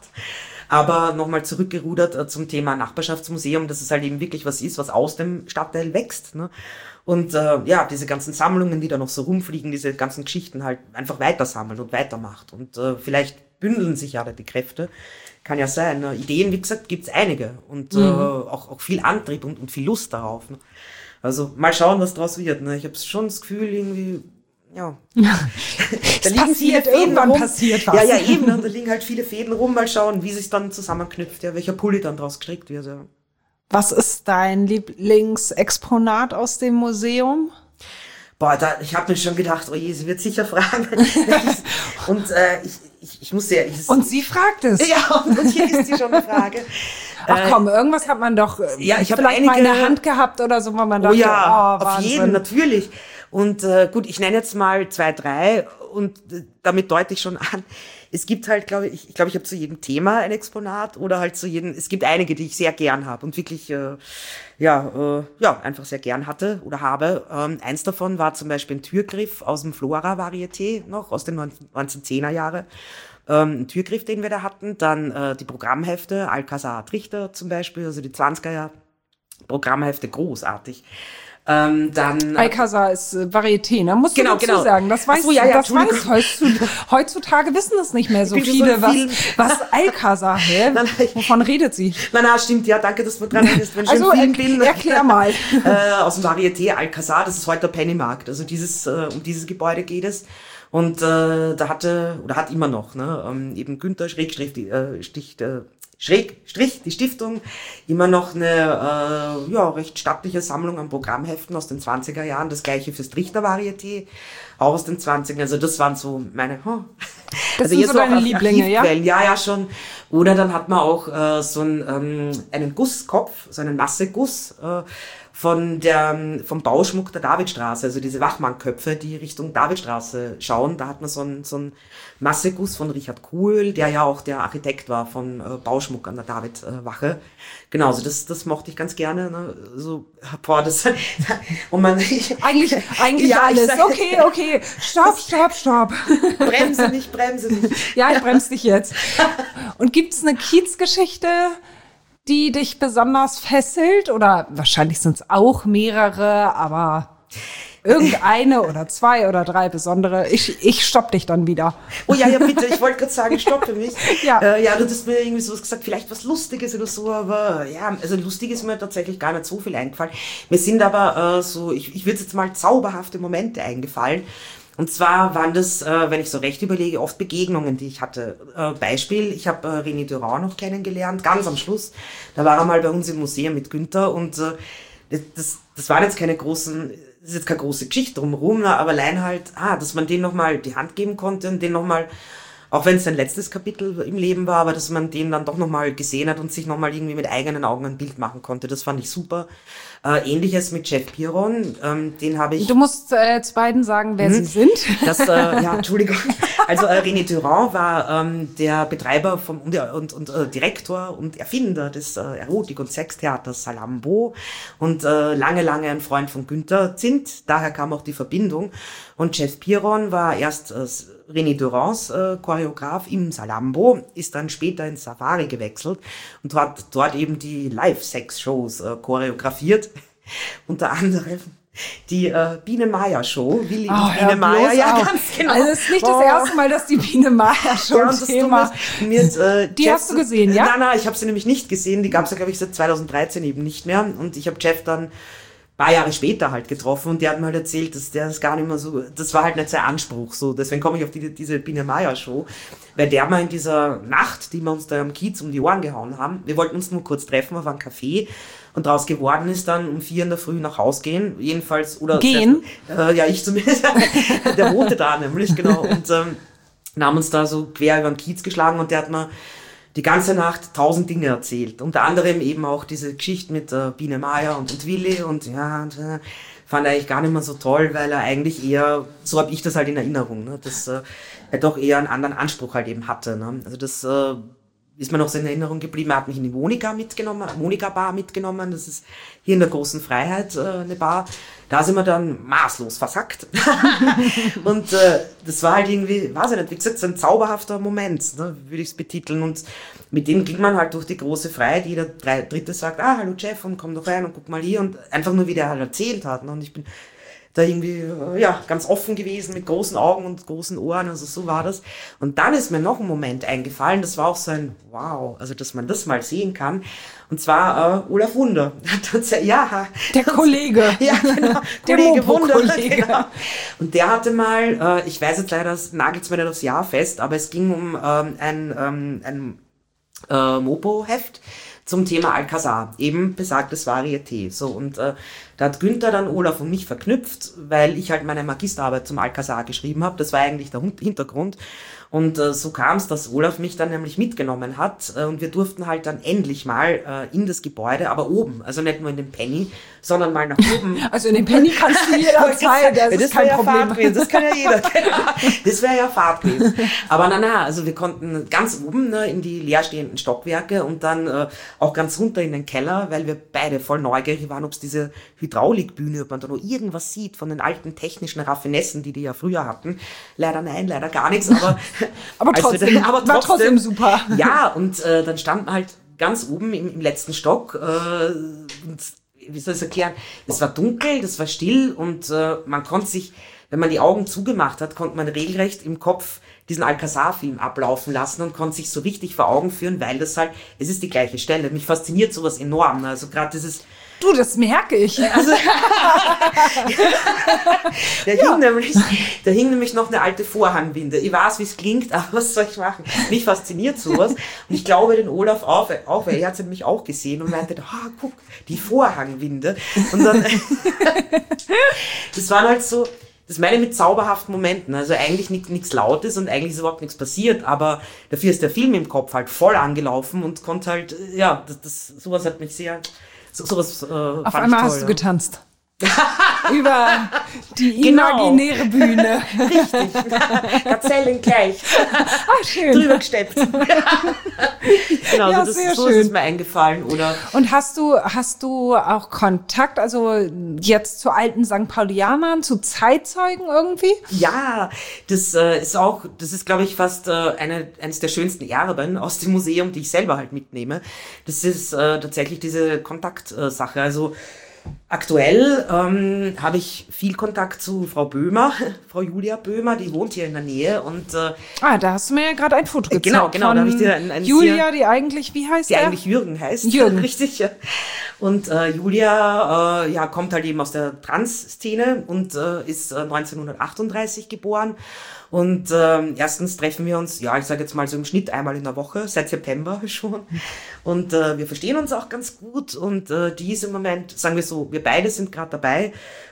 Aber nochmal zurückgerudert äh, zum Thema Nachbarschaftsmuseum, dass es halt eben wirklich was ist, was aus dem Stadtteil wächst. Ne? Und äh, ja, diese ganzen Sammlungen, die da noch so rumfliegen, diese ganzen Geschichten halt einfach weitersammeln und weitermacht. Und äh, vielleicht bündeln sich ja da die Kräfte. Kann ja sein. Ne? Ideen, wie gesagt, gibt's einige. Und mhm. äh, auch, auch viel Antrieb und, und viel Lust darauf. Ne? Also mal schauen, was draus wird. Ne? Ich habe schon das Gefühl, irgendwie, ja.
da liegen viele Fäden irgendwann rum. Passiert was.
Ja, ja, eben. Ne? Da liegen halt viele Fäden rum. Mal schauen, wie sich dann zusammenknüpft. Ja, welcher Pulli dann draus gekriegt wird. Ja.
Was ist dein Lieblingsexponat aus dem Museum?
Boah, da, ich habe mir schon gedacht, oh je, sie wird sicher fragen. und äh, ich, ich, ich muss ja... Ich,
und sie fragt es.
Ja, und hier ist sie schon eine Frage.
Ach komm, irgendwas hat man doch
ja, ich
vielleicht
einige,
mal in der Hand gehabt oder so, wo man dachte,
oh ja,
oh,
auf jeden, natürlich. Und äh, gut, ich nenne jetzt mal zwei, drei und äh, damit deute ich schon an, es gibt halt, glaube ich, ich glaube, ich habe zu jedem Thema ein Exponat oder halt zu jedem, es gibt einige, die ich sehr gern habe und wirklich, äh, ja, äh, ja, einfach sehr gern hatte oder habe. Ähm, eins davon war zum Beispiel ein Türgriff aus dem Flora-Varieté noch, aus den neunzehnhundert-zehner Jahre. Ähm, ein Türgriff, den wir da hatten. Dann äh, die Programmhefte, Alcazar Trichter zum Beispiel, also die zwanziger Jahre Programmhefte, großartig. Ähm, dann
Alcazar ist äh, Varieté, ne? Musst
genau,
du dazu
genau.
sagen. Das weiß,
so, ja, ja,
das weiß heutzutage, heutzutage wissen es nicht mehr so viele, was, was Alcazar, hä? Wovon redet sie?
Nein, nein, stimmt, ja, danke, dass du dran bist. Wenn ich
also,
im Film
er,
bin,
erklär mal.
äh, aus dem Varieté Alcazar, das ist heute der Pennymarkt. Also dieses, äh, um dieses Gebäude geht es. Und äh, da hatte, oder hat immer noch, ne, ähm, eben Günther Schrägstrich, äh, Stich, äh, Schrägstrich, die Stiftung, immer noch eine äh, ja, recht stattliche Sammlung an Programmheften aus den zwanziger Jahren, das gleiche fürs Trichter-Varieté, auch aus den zwanzigern, also das waren so meine, oh.
Das
also
sind so deine Lieblinge, ja?
Ja, ja, schon. Oder dann hat man auch äh, so einen, ähm, einen Gusskopf, so einen Masseguss, äh, von der, vom Bauschmuck der Davidstraße, also diese Wachmannköpfe, die Richtung Davidstraße schauen. Da hat man so einen, so einen Masseguss von Richard Kuhl, der ja auch der Architekt war von äh, Bauschmuck an der Davidwache. Genau, also das, das mochte ich ganz gerne. Ne? So, boah, das, und man,
eigentlich, eigentlich
ja,
alles.
Sag,
okay, okay. Stopp, stopp, stopp.
Bremse nicht, bremse nicht.
Ja, ich bremse dich jetzt. Und gibt's eine Kiezgeschichte, die dich besonders fesselt? Oder wahrscheinlich sind es auch mehrere, aber irgendeine oder zwei oder drei besondere. Ich, ich stopp dich dann wieder.
Oh ja, ja, bitte. Ich wollte gerade sagen, stoppe mich.
Ja.
Äh, ja, du hast mir irgendwie so gesagt, vielleicht was Lustiges oder so, aber ja, also lustig ist mir tatsächlich gar nicht so viel eingefallen. Mir sind aber äh, so, ich, ich würde jetzt mal zauberhafte Momente eingefallen. Und zwar waren das, äh, wenn ich so recht überlege, oft Begegnungen, die ich hatte. Äh, Beispiel, ich habe äh, René Durand noch kennengelernt, ganz am Schluss. Da war er mal bei uns im Museum mit Günther und äh, das, das waren jetzt keine großen, das ist jetzt keine große Geschichte drumherum, aber allein halt, ah, dass man den nochmal die Hand geben konnte und den nochmal, auch wenn es sein letztes Kapitel im Leben war, aber dass man den dann doch nochmal gesehen hat und sich nochmal irgendwie mit eigenen Augen ein Bild machen konnte. Das fand ich super. Äh, Ähnliches mit Jeff Piron, ähm, den habe ich...
Du musst äh, zu beiden sagen, wer
hm,
sie sind.
Das, äh, ja, Entschuldigung. Also äh, René Durand war ähm, der Betreiber vom, und, und, und äh, Direktor und Erfinder des äh, Erotik- und Sextheaters Salambo und äh, lange, lange ein Freund von Günther Zint. Daher kam auch die Verbindung. Und Jeff Piron war erst äh, René Durands äh, Choreograf im Salambo, ist dann später ins Safari gewechselt und hat dort eben die Live-Sex-Shows äh, choreografiert. Unter anderem die äh, Biene Maya Show, Willi
Oh,
und Biene Maya, ja,
auf.
ganz genau.
Also es ist nicht
Oh.
das erste Mal, dass die Biene Maya Show
Ja, und das
Thema.
Dumme ist, mir, äh,
Die
Jeff,
hast du gesehen, ja?
Nein, nein, ich habe sie nämlich nicht gesehen. Die gab es ja, glaube ich, seit zweitausenddreizehn eben nicht mehr. Und ich habe Jeff dann paar Jahre später halt getroffen und der hat mir halt erzählt, dass der das gar nicht mehr so, das war halt nicht sein Anspruch, so, deswegen komme ich auf die, diese Biene Maya Show, weil der mal in dieser Nacht, die wir uns da am Kiez um die Ohren gehauen haben, wir wollten uns nur kurz treffen auf einem Café und daraus geworden ist dann um vier in der Früh nach Haus gehen, jedenfalls, oder...
Gehen?
Äh, ja, ich zumindest, der wohnte da nämlich, genau, und ähm, dann haben uns da so quer über den Kiez geschlagen und der hat mir die ganze Nacht tausend Dinge erzählt. Unter anderem eben auch diese Geschichte mit äh, Biene Maya und, und Willi und ja, und, äh, fand er eigentlich gar nicht mehr so toll, weil er eigentlich eher, so habe ich das halt in Erinnerung, ne, dass äh, er doch eher einen anderen Anspruch halt eben hatte. Ne? Also das äh, ist mir noch so in Erinnerung geblieben. Er hat mich in die Monika mitgenommen, Monika Bar mitgenommen. Das ist hier in der Großen Freiheit äh, eine Bar. Da sind wir dann maßlos versackt. Und äh, das war halt irgendwie, weiß ich nicht, wie gesagt, so ein zauberhafter Moment, ne, würde ich es betiteln. Und mit dem ging man halt durch die Große Freiheit. Jeder Dritte sagt, ah, hallo Jeff, und komm doch rein und guck mal hier. Und einfach nur, wie der halt erzählt hat. Ne? Und ich bin da irgendwie, ja, ganz offen gewesen, mit großen Augen und großen Ohren, also so war das. Und dann ist mir noch ein Moment eingefallen, das war auch so ein Wow, also dass man das mal sehen kann. Und zwar äh, Olaf Wunder. Ja,
der Kollege.
Ja, genau.
Der
Kollege Wunder.
Kollege.
Genau. Und der hatte mal, äh, ich weiß jetzt leider, das nagelt's mir nicht aufs Jahr fest, aber es ging um ähm, ein, ähm, ein äh, Mopo-Heft zum Thema Alcazar, eben besagtes Varieté. So, und äh, da hat Günther dann Olaf und mich verknüpft, weil ich halt meine Magisterarbeit zum Alcazar geschrieben habe. Das war eigentlich der Hintergrund. Und äh, so kam es, dass Olaf mich dann nämlich mitgenommen hat äh, und wir durften halt dann endlich mal äh, in das Gebäude, aber oben, also nicht nur in den Penny, sondern mal nach oben.
Also in den Penny kannst du jederzeit, das, das ist kein
ja
Problem.
Fahrt gewesen, das kann ja jeder. Das wäre ja Fahrt gewesen. Aber na na, also wir konnten ganz oben, ne, in die leerstehenden Stockwerke und dann äh, auch ganz runter in den Keller, weil wir beide voll neugierig waren, ob es diese Hydraulikbühne, ob man da noch irgendwas sieht von den alten technischen Raffinessen, die die ja früher hatten. Leider nein, leider gar nichts, aber
aber trotzdem,
dann, aber trotzdem,
war trotzdem super.
Ja, und äh, dann standen halt ganz oben im, im letzten Stock äh, und wie soll ich es erklären, es war dunkel, das war still und äh, man konnte sich, wenn man die Augen zugemacht hat, konnte man regelrecht im Kopf diesen Alcazar-Film ablaufen lassen und konnte sich so richtig vor Augen führen, weil das halt, es ist die gleiche Stelle. Mich fasziniert sowas enorm. Also gerade dieses...
Du, das merke ich.
Also, da, hing ja. nämlich, da hing nämlich noch eine alte Vorhangwinde. Ich weiß, wie es klingt, aber was soll ich machen? Mich fasziniert sowas. Und ich glaube, den Olaf auch, auch weil er hat es nämlich auch gesehen und meinte, ah, guck, die Vorhangwinde. Und dann, das waren halt so, das meine ich mit zauberhaften Momenten. Also eigentlich nichts Lautes und eigentlich ist überhaupt nichts passiert, aber dafür ist der Film im Kopf halt voll angelaufen und konnte halt, ja, das, das sowas hat mich sehr... So, sowas, äh,
Auf einmal
toll,
hast
ja.
du getanzt. Über die
Genau.
imaginäre Bühne.
Richtig. Gazellen gleich.
Ah, schön.
Drüber gesteppt. Genau,
Ja,
so,
sehr
das, so
schön.
ist es mir eingefallen. Oder
Und hast du, hast du auch Kontakt, also jetzt zu alten Sankt Paulianern, zu Zeitzeugen irgendwie?
ja, das äh, ist auch, das ist, glaube ich, fast äh, eine, eines der schönsten Erben aus dem Museum, die ich selber halt mitnehme. Das ist äh, tatsächlich diese Kontaktsache. Also aktuell ähm, habe ich viel Kontakt zu Frau Böhmer, Frau Julia Böhmer, die wohnt hier in der Nähe und äh,
Ah, da hast du mir ja gerade ein Foto gezeigt.
genau, genau,
von
da habe ich dir ein, ein
Julia,
sehr,
die eigentlich, wie heißt
die
der?
eigentlich Jürgen heißt.
Jürgen.
Richtig, ja. Und äh, Julia äh, ja, kommt halt eben aus der Trans-Szene und äh, ist äh, neunzehnhundertachtunddreißig geboren. Und äh, erstens treffen wir uns, ja, ich sage jetzt mal so im Schnitt einmal in der Woche, seit September schon. Und äh, wir verstehen uns auch ganz gut. Und äh, die ist im Moment, sagen wir so, wir beide sind gerade dabei,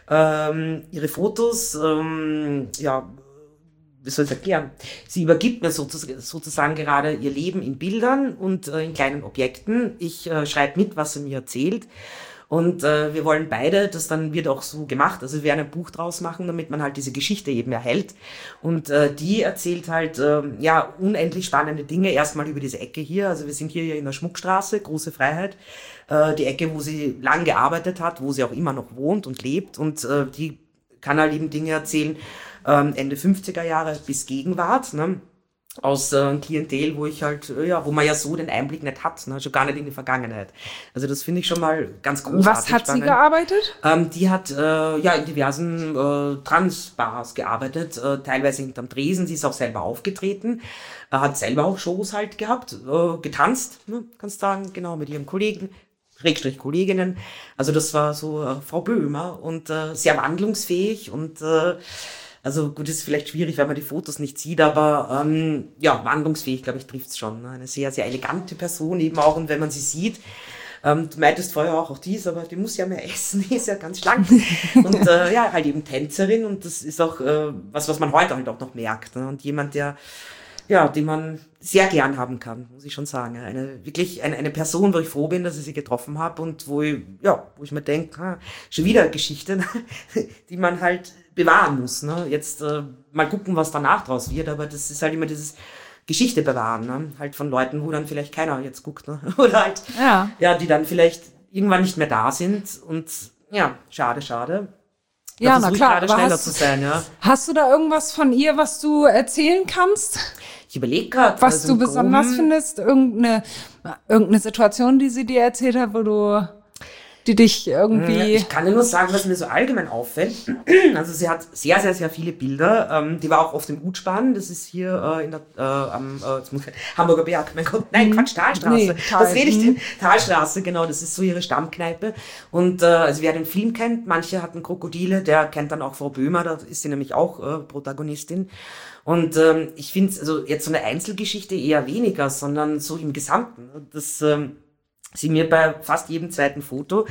ähm, ihre Fotos, ähm, ja, wie soll ich es erklären? Sie übergibt mir sozusagen, sozusagen gerade ihr Leben in Bildern und äh, in kleinen Objekten. Ich äh, schreibe mit, was sie mir erzählt. Und äh, wir wollen beide, das dann wird auch so gemacht, also wir werden ein Buch draus machen, damit man halt diese Geschichte eben erhält. Und äh, die erzählt halt, äh, ja, unendlich spannende Dinge. Erstmal über diese Ecke hier, also wir sind hier in der Schmuckstraße, Große Freiheit. Äh, die Ecke, wo sie lang gearbeitet hat, wo sie auch immer noch wohnt und lebt. Und äh, die kann halt eben Dinge erzählen, ähm, Ende fünfziger Jahre bis Gegenwart, ne? Aus äh, Klientel, wo ich halt, äh, ja, wo man ja so den Einblick nicht hat, ne? Schon gar nicht in die Vergangenheit. Also das finde ich schon mal ganz großartig.
Was hat
spannend.
sie gearbeitet?
Ähm, die hat äh, ja in diversen äh, Trans-Bars gearbeitet, äh, teilweise hinterm Tresen. Sie ist auch selber aufgetreten, äh, hat selber auch Shows halt gehabt, äh, getanzt, ne? Kannst sagen, genau, mit ihrem Kollegen. Schrägstrich Kolleginnen. Also das war so äh, Frau Böhmer und äh, sehr wandlungsfähig und äh, also gut, ist vielleicht schwierig, weil man die Fotos nicht sieht, aber ähm, ja, wandlungsfähig, glaube ich, trifft's schon. Ne? Eine sehr, sehr elegante Person eben auch und wenn man sie sieht, ähm, du meintest vorher auch, auch dies, aber die muss ja mehr essen, die ist ja ganz schlank und äh, ja, halt eben Tänzerin und das ist auch äh, was, was man heute halt auch noch merkt. Ne? Und jemand, der ja, die man sehr gern haben kann, muss ich schon sagen. Eine wirklich eine, eine Person, wo ich froh bin, dass ich sie getroffen habe und wo ich, ja, wo ich mir denke, ah, schon wieder Geschichte, die man halt bewahren muss. Ne? Jetzt äh, mal gucken, was danach draus wird, aber das ist halt immer dieses Geschichte bewahren, ne? Halt von Leuten, wo dann vielleicht keiner jetzt guckt, ne? Oder halt,
Ja.
ja, die dann vielleicht irgendwann nicht mehr da sind und ja, schade, schade. Da
Ja, na
versuche ich
klar,
gerade
aber
schneller
hast-
zu sein, ja.
Hast du da irgendwas von ihr, was du erzählen kannst?
Ich überlege gerade.
Was du besonders findest? Irgendeine, irgendeine Situation, die sie dir erzählt hat, wo du, die dich irgendwie...
Ich kann dir nur sagen, was mir so allgemein auffällt. Also sie hat sehr, sehr, sehr viele Bilder. Ähm, die war auch auf dem Utspan. Das ist hier äh, in der äh, am äh, jetzt muss ich, Hamburger Berg. Mein Gott, nein, Quatsch, Talstraße.
Nee, Tal.
Was rede ich denn? Talstraße, genau. Das ist so ihre Stammkneipe. Und äh, also wer den Film kennt, manche hatten Krokodile. Der kennt dann auch Frau Böhmer. Da ist sie nämlich auch äh, Protagonistin. Und ähm, ich finde, also jetzt so eine Einzelgeschichte eher weniger, sondern so im Gesamten. Das ähm, sie mir bei fast jedem zweiten Foto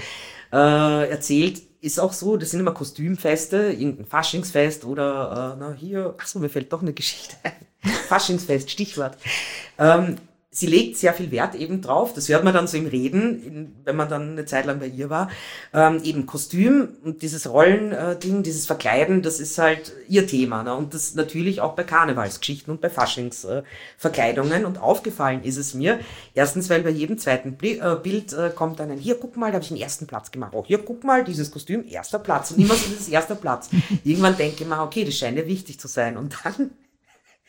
äh, erzählt, ist auch so, das sind immer Kostümfeste, irgendein Faschingsfest oder, äh, na hier, ach so, mir fällt doch eine Geschichte ein. Faschingsfest, Stichwort. Ähm, sie legt sehr viel Wert eben drauf, das hört man dann so im Reden, in, wenn man dann eine Zeit lang bei ihr war, ähm, eben Kostüm und dieses Rollending, dieses Verkleiden, das ist halt ihr Thema, ne? Und das natürlich auch bei Karnevalsgeschichten und bei Faschingsverkleidungen. Äh, und aufgefallen ist es mir, erstens, weil bei jedem zweiten Bli- äh, Bild äh, kommt dann ein, hier, guck mal, da habe ich einen ersten Platz gemacht. Oh, hier, guck mal, dieses Kostüm, erster Platz. Und immer so dieses erster Platz. Irgendwann denke ich mir, okay, das scheint ja wichtig zu sein. Und dann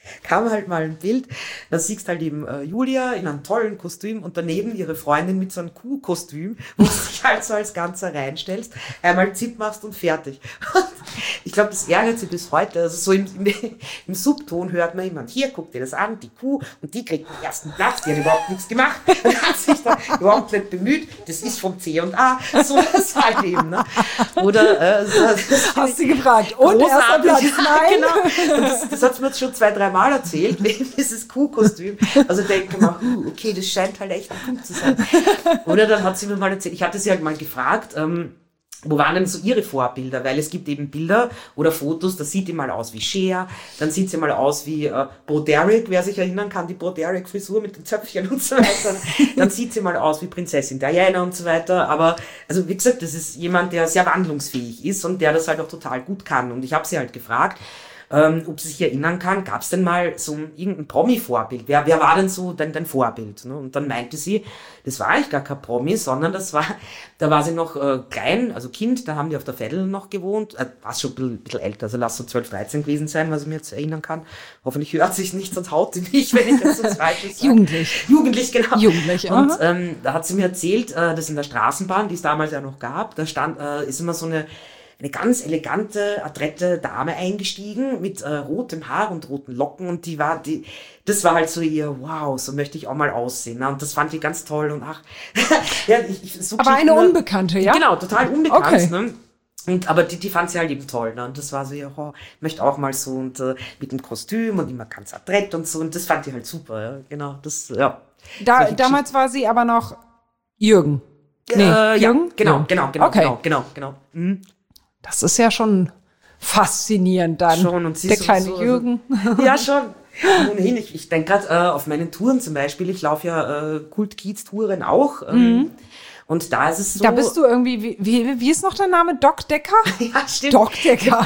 kam halt mal ein Bild, da siehst halt eben äh, Julia in einem tollen Kostüm und daneben ihre Freundin mit so einem Kuhkostüm, wo du dich halt so als Ganzer reinstellst, einmal Zip machst und fertig. Und ich glaube, das ärgert sie bis heute. Also so im, im, im Subton hört man immer, hier, guck dir das an, die Kuh, und die kriegt den ersten Platz, die hat überhaupt nichts gemacht, und hat sich da überhaupt nicht bemüht, das ist vom C und A, so das halt eben. Ne? Oder, äh, das
hast du gefragt, und erster Platz, nein.
Genau. Und das, das hat sie mir jetzt schon zwei, drei Mal erzählt, neben dieses Kuhkostüm. Also denke ich mir, uh, okay, das scheint halt echt ein Kuh zu sein. Oder dann hat sie mir mal erzählt, ich hatte sie halt mal gefragt, ähm, wo waren denn so ihre Vorbilder? Weil es gibt eben Bilder oder Fotos, da sieht die mal aus wie Cher, dann sieht sie mal aus wie äh, Bo Derek, wer sich erinnern kann, die Bo Derek-Frisur mit den Zöpfchen und so weiter. Dann sieht sie mal aus wie Prinzessin Diana und so weiter. Aber, also wie gesagt, das ist jemand, der sehr wandlungsfähig ist und der das halt auch total gut kann. Und ich habe sie halt gefragt, Ähm, ob sie sich erinnern kann, gab es denn mal so ein, irgendein Promi-Vorbild? Wer, wer war denn so dein, dein Vorbild? Ne? Und dann meinte sie, das war eigentlich gar kein Promi, sondern das war, da war sie noch äh, klein, also Kind, da haben die auf der Veddel noch gewohnt, äh, war schon ein bisschen, bisschen älter, also lass so zwölf, dreizehn gewesen sein, was ich mir jetzt erinnern kann. Hoffentlich hört sich nicht, sonst haut sie mich, wenn ich das so falsch sage.
Jugendlich.
Jugendlich, genau.
Jugendlich,
und ähm, da hat sie mir erzählt, äh, dass in der Straßenbahn, die es damals ja noch gab, da stand, äh, ist immer so eine eine ganz elegante, adrette Dame eingestiegen mit äh, rotem Haar und roten Locken und die war, die, das war halt so ihr, wow, so möchte ich auch mal aussehen. Ne? Und das fand ich ganz toll und ach, ja, ich, ich so
aber eine Unbekannte, ja?
Genau, total unbekannt,
okay.
ne? Und, aber die, die fand sie halt eben toll, ne? Und das war so, ja, oh, ich möchte auch mal so und äh, mit dem Kostüm und immer ganz adrett und so und das fand ich halt super, ja? Genau, das, ja.
Da, damals war sie aber noch Jürgen. Nee,
äh,
Jürgen?
Ja, genau,
ja.
genau, genau,
okay.
genau, genau, genau. Mhm.
Das ist ja schon faszinierend dann.
Schon, und sie
der
so,
kleine
so,
Jürgen.
Also, ja, schon. Ohnehin, ich, ich denke gerade äh, auf meinen Touren zum Beispiel, ich laufe ja äh, Kult-Kiez-Touren auch. Ähm, mhm. Und da ist es so.
Da bist du irgendwie, wie, wie, wie ist noch der Name? Doc Decker?
Ja, stimmt.
Doc Decker.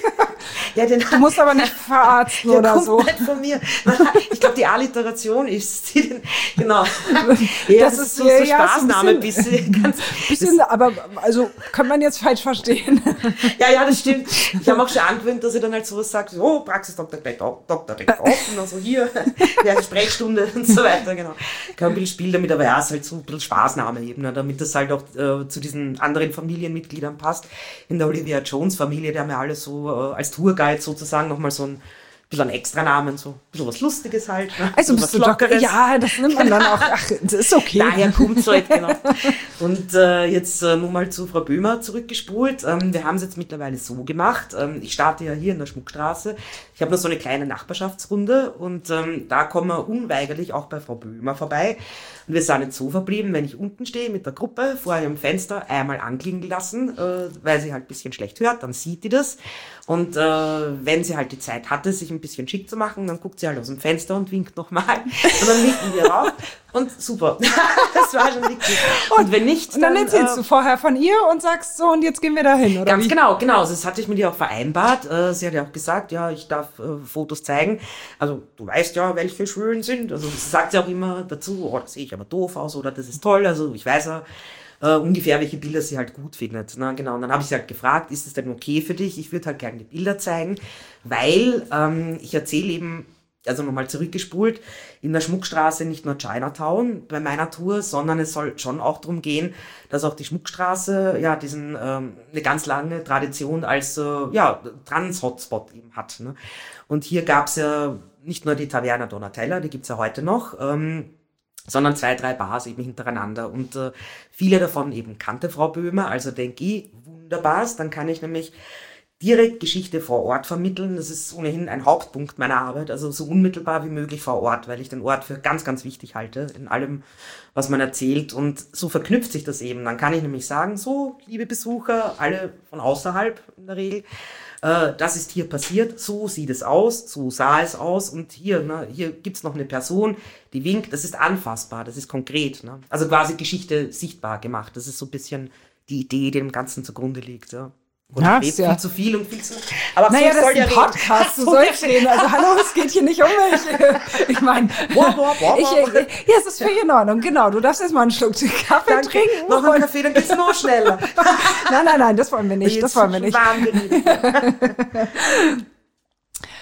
Ja, den,
du musst aber nicht verarzten
der
oder
kommt
so.
Nicht von mir. Ich glaube, die Alliteration ist, die, genau. Ja,
das,
das
ist
ist so, so
ja,
Spaßname.
So bisschen, bisschen, ganz, bisschen aber also kann man jetzt falsch verstehen.
Ja, ja, das stimmt. Ich habe auch schon angewöhnt, dass ich dann halt sowas sage, so, oh, Praxisdoktor gleich Doktor direkt auf und dann so hier, ja, Sprechstunde und so weiter, genau. Ich kann ein bisschen spielen damit, aber ja, es ist halt so ein bisschen Spaßname eben, ne, damit das halt auch äh, zu diesen anderen Familienmitgliedern passt. In der Olivia Jones Familie, die haben ja alle so äh, als Tourguide sozusagen nochmal so ein bisschen einen Extra-Namen, so ein bisschen was Lustiges halt. Ne?
Also bist du doch, ja, das nimmt man dann auch, ach, das ist okay.
Daher kommt es halt, genau. Und äh, jetzt äh, nur mal zu Frau Böhmer zurückgespult. Ähm, wir haben es jetzt mittlerweile so gemacht, ähm, ich starte ja hier in der Schmuckstraße, ich habe noch so eine kleine Nachbarschaftsrunde und ähm, da kommen wir unweigerlich auch bei Frau Böhmer vorbei. Und wir sind jetzt so verblieben, wenn ich unten stehe mit der Gruppe vor ihrem Fenster einmal anklingen lassen, äh, weil sie halt ein bisschen schlecht hört, dann sieht die das. Und äh, wenn sie halt die Zeit hatte, sich ein bisschen schick zu machen, dann guckt sie halt aus dem Fenster und winkt nochmal. Und dann winken wir rauf. Und super. Das war schon wichtig. Und, und wenn nicht,
und dann, dann erzählst
äh,
du vorher von ihr und sagst so, und jetzt gehen wir da hin, oder
Ganz
wie?
genau, genau. Das hatte ich mit ihr auch vereinbart. Äh, sie hat ja auch gesagt, ja, ich darf äh, Fotos zeigen. Also du weißt ja, welche schön sind. Also das sagt sie auch immer dazu, oh, das sehe ich aber doof aus oder das ist toll. Also ich weiß ja äh, ungefähr, welche Bilder sie halt gut findet. Na, genau. Und dann habe ich sie halt gefragt, ist es denn okay für dich? Ich würde halt gerne die Bilder zeigen, weil ähm, ich erzähle eben, also nochmal zurückgespult, in der Schmuckstraße nicht nur Chinatown bei meiner Tour, sondern es soll schon auch darum gehen, dass auch die Schmuckstraße ja diesen ähm, eine ganz lange Tradition als äh, ja Trans-Hotspot eben hat. Ne? Und hier gab's ja nicht nur die Taverna Donatella, die gibt's ja heute noch, ähm, sondern zwei, drei Bars eben hintereinander. Und äh, viele davon eben kannte Frau Böhmer, also denke ich, wunderbar, dann kann ich nämlich direkt Geschichte vor Ort vermitteln. Das ist ohnehin ein Hauptpunkt meiner Arbeit, also so unmittelbar wie möglich vor Ort, weil ich den Ort für ganz, ganz wichtig halte in allem, was man erzählt. Und so verknüpft sich das eben. Dann kann ich nämlich sagen, so, liebe Besucher, alle von außerhalb in der Regel, äh, das ist hier passiert, so sieht es aus, so sah es aus und hier, ne, hier gibt's noch eine Person, die winkt, das ist anfassbar, das ist konkret. Ne? Also quasi Geschichte sichtbar gemacht. Das ist so ein bisschen die Idee, die dem Ganzen zugrunde liegt, ja. Und
ja,
ich rede
ja.
viel zu viel und viel zu... Aber
naja,
so
das
soll
ist ein
ja
Podcast, du sollst reden. Also hallo, es geht hier nicht um mich. Ich meine, ich, ich, ja, es ist völlig in Ordnung. Genau, du darfst jetzt mal einen Schluck Kaffee
Danke.
trinken.
Noch einen Kaffee, dann geht's noch schneller.
Nein, nein, nein, das wollen wir nicht. Das wollen wir nicht.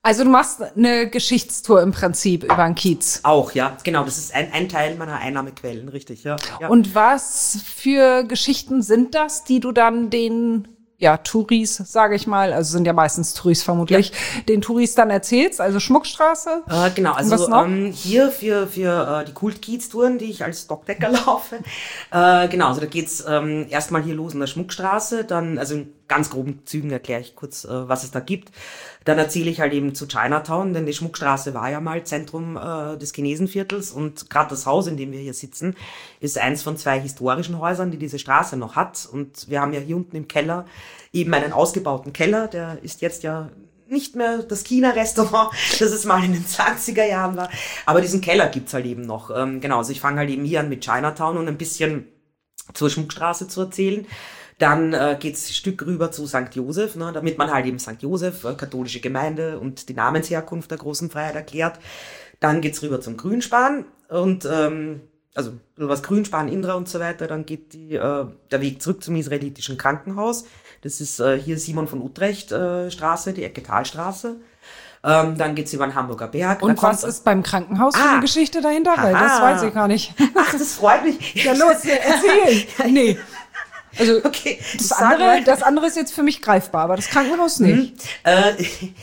Also du machst eine Geschichtstour im Prinzip über den Kiez.
Auch, ja, genau. Das ist ein, ein Teil meiner Einnahmequellen, richtig, ja. ja.
Und was für Geschichten sind das, die du dann den, ja, Touris, sage ich mal, also sind ja meistens Touris vermutlich, ja. den Touris dann erzählst, also Schmuckstraße?
Äh, genau, also ähm, hier für, für äh, die Kult-Kiez-Touren, die ich als Stockdecker laufe, äh, genau, also da geht's ähm, erstmal hier los in der Schmuckstraße, dann, also in ganz groben Zügen erkläre ich kurz, äh, was es da gibt. Dann erzähle ich halt eben zu Chinatown, denn die Schmuckstraße war ja mal Zentrum äh, des Chinesenviertels und gerade das Haus, in dem wir hier sitzen, ist eins von zwei historischen Häusern, die diese Straße noch hat. Und wir haben ja hier unten im Keller eben einen ausgebauten Keller, der ist jetzt ja nicht mehr das China-Restaurant, das es mal in den zwanziger Jahren war, aber diesen Keller gibt's halt eben noch. Ähm, genau, also ich fange halt eben hier an mit Chinatown und ein bisschen zur Schmuckstraße zu erzählen. Dann äh, geht's ein Stück rüber zu Sankt Josef, ne, damit man halt eben Sankt Josef, äh, katholische Gemeinde und die Namensherkunft der großen Freiheit erklärt. Dann geht's rüber zum Grünspan und ähm, also was Grünspan, Indra und so weiter. Dann geht die, äh, der Weg zurück zum israelitischen Krankenhaus. Das ist äh, hier Simon von Utrecht äh, Straße, die Ecke Talstraße. Ähm, dann geht's über den Hamburger Berg.
Und was ist beim Krankenhaus für
ah,
eine Geschichte dahinter? Weil das weiß ich gar nicht.
Ach, das freut mich.
Ja, los, erzähl. Nee. Also
okay,
das andere, das andere ist jetzt für mich greifbar, aber das Krankenhaus nicht.
Mhm. Äh,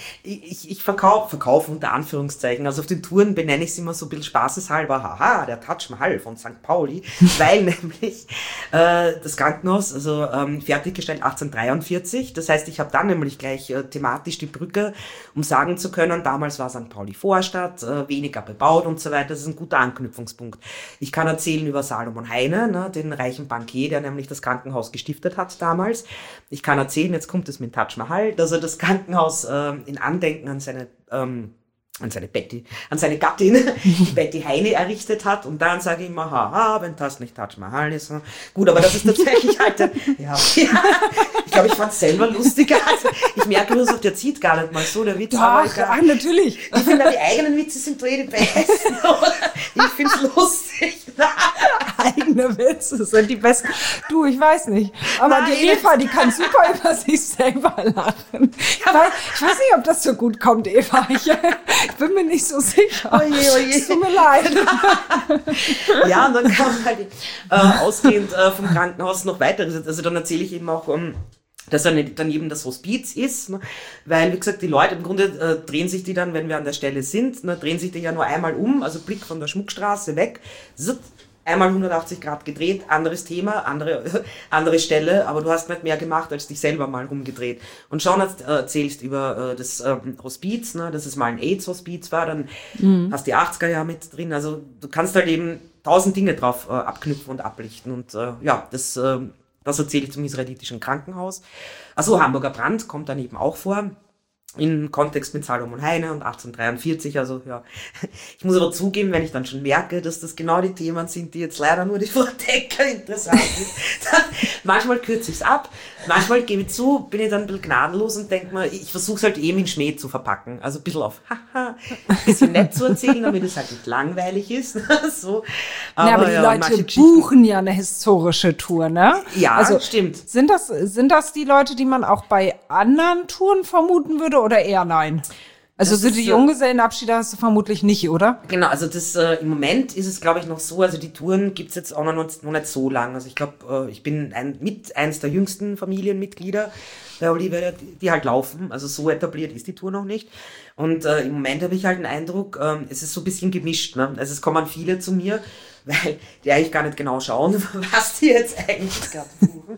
ich ich verkaufe verkauf unter Anführungszeichen. Also auf den Touren benenne ich es immer so ein bisschen spaßeshalber. Haha, der Taj Mahal von Sankt Pauli. Weil nämlich äh, das Krankenhaus, also ähm, fertiggestellt achtzehnhundertdreiundvierzig. Das heißt, ich habe dann nämlich gleich äh, thematisch die Brücke, um sagen zu können, damals war Sankt Pauli Vorstadt, äh, weniger bebaut und so weiter. Das ist ein guter Anknüpfungspunkt. Ich kann erzählen über Salomon Heine, ne, den reichen Bankier, der nämlich das Krankenhaus gestiftet hat damals. Ich kann erzählen, jetzt kommt es mit Taj Mahal, dass er das Krankenhaus äh, in Andenken an seine ähm, an seine Betty, an seine Gattin, die Betty Heine errichtet hat. Und dann sage ich immer, haha, wenn das nicht Taj Mahal ist. Gut, aber das ist tatsächlich halt, ja, ja. Ich glaube, ich fand es selber lustiger. Also, ich merke, Josef, der zieht gar nicht mal so, der Witz.
Doch, aber ich, ach, natürlich.
Ich finde, die eigenen Witze sind doch eh die besten. Ich finde es lustig.
Eigene Witze sind die besten. Du, ich weiß nicht. Aber
Nein,
die Eva, die kann super über sich selber lachen. Ich weiß, ich weiß nicht, ob das so gut kommt, Eva. Ich, ich bin mir nicht so sicher.
Oje, oje.
Es tut mir leid.
Ja, und dann kam halt äh, ausgehend äh, vom Krankenhaus noch weiteres. Also dann erzähle ich eben auch, um, dass dann daneben das Hospiz ist, ne? Weil, wie gesagt, die Leute, im Grunde äh, drehen sich die dann, wenn wir an der Stelle sind, ne, drehen sich die ja nur einmal um, also Blick von der Schmuckstraße weg, zut, einmal hundertachtzig Grad gedreht, anderes Thema, andere, andere Stelle, aber du hast nicht mehr gemacht, als dich selber mal rumgedreht. Und schon äh, erzählst über äh, das äh, Hospiz, ne, dass es mal ein AIDS-Hospiz war, dann mhm. hast die achtziger Jahre mit drin, also du kannst halt eben tausend Dinge drauf äh, abknüpfen und ablichten und äh, ja, das, äh, das erzähle ich zum israelitischen Krankenhaus. Also Hamburger Brand kommt dann eben auch vor. In Kontext mit Salomon Heine und achtzehnhundertdreiundvierzig, also ja. Ich muss aber zugeben, wenn ich dann schon merke, dass das genau die Themen sind, die jetzt leider nur die Vordecker interessant sind, dann manchmal kürze ich es ab, manchmal gebe ich zu, bin ich dann ein bisschen gnadenlos und denke mir, ich versuche es halt eben in Schmäh zu verpacken, also ein bisschen auf haha, ein bisschen nett zu erzählen, damit es halt nicht langweilig ist, so.
Aber, ja, aber die ja, Leute buchen ja eine historische Tour, ne?
Ja,
also,
stimmt.
Sind das, sind das die Leute, die man auch bei anderen Touren vermuten würde? Oder eher nein? Also das sind die Junggesellenabschiede hast du vermutlich nicht, oder?
Genau, also das äh, im Moment ist es, glaube ich, noch so, also die Touren gibt's jetzt auch noch, noch nicht so lang. Also ich glaube, äh, ich bin ein, mit eins der jüngsten Familienmitglieder bei Olivia, die, die halt laufen. Also so etabliert ist die Tour noch nicht. Und äh, im Moment habe ich halt den Eindruck, äh, es ist so ein bisschen gemischt. Ne? Also es kommen viele zu mir, weil die eigentlich gar nicht genau schauen, was die jetzt eigentlich gerade buchen.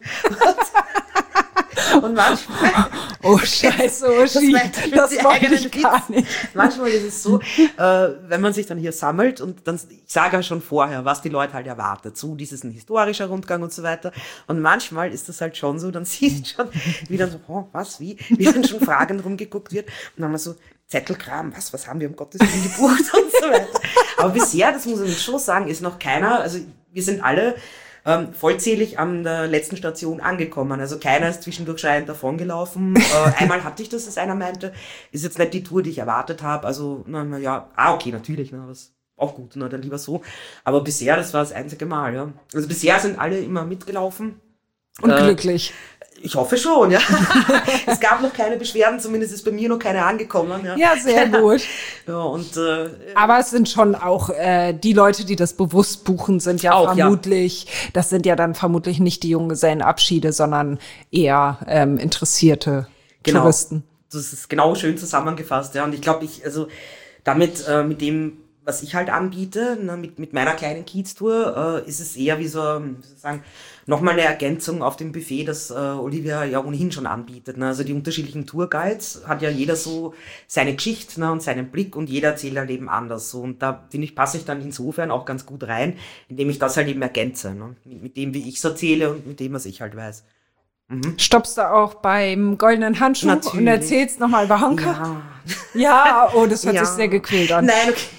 Und manchmal...
Oh Scheiße, oh Schi, das, das wollte ich gar nicht.
Manchmal ist es so, äh, wenn man sich dann hier sammelt und dann, ich sage ja schon vorher, was die Leute halt erwartet. So, dies ist ein historischer Rundgang und so weiter. Und manchmal ist das halt schon so, dann siehst du schon, wie dann so, oh, was, wie? Wie dann schon fragend rumgeguckt wird. Und dann mal so, Zettelkram, was, was haben wir um Gottes Willen gebucht und so weiter. Aber bisher, das muss ich schon sagen, ist noch keiner, also wir sind alle Ähm, vollzählig an der letzten Station angekommen. Also keiner ist zwischendurch schreiend davongelaufen. äh, einmal hatte ich das, dass einer meinte, ist jetzt nicht die Tour, die ich erwartet habe. Also, na, na ja, ah, okay, natürlich, na, was auch gut, na, dann lieber so. Aber bisher, das war das einzige Mal, ja. Also bisher sind alle immer mitgelaufen.
Und
äh,
glücklich.
Ich hoffe schon, ja. Es gab noch keine Beschwerden, zumindest ist bei mir noch keine angekommen. Ja,
ja sehr gut.
Ja, und, äh,
aber es sind schon auch äh, die Leute, die das bewusst buchen, sind ja auch, vermutlich, ja. das sind ja dann vermutlich nicht die Junggesellenabschiede, sondern eher ähm, interessierte
genau.
Touristen.
Das ist genau schön zusammengefasst, ja. Und ich glaube, ich, also damit, äh, mit dem, was ich halt anbiete, ne, mit, mit meiner kleinen Kiez-Tour, äh, ist es eher wie so, sozusagen, nochmal eine Ergänzung auf dem Buffet, das äh, Olivia ja ohnehin schon anbietet. Ne? Also die unterschiedlichen Tourguides hat ja jeder so seine Geschichte, ne, und seinen Blick und jeder erzählt halt eben anders. So. Und da, finde ich, passe ich dann insofern auch ganz gut rein, indem ich das halt eben ergänze. Ne? Mit, mit dem, wie ich es erzähle und mit dem, was ich halt weiß. Mhm.
Stoppst du auch beim goldenen Handschuh Natürlich. Und erzählst nochmal über Honka? Ja. ja, oh, das hört ja. sich sehr gequält an.
Nein, okay.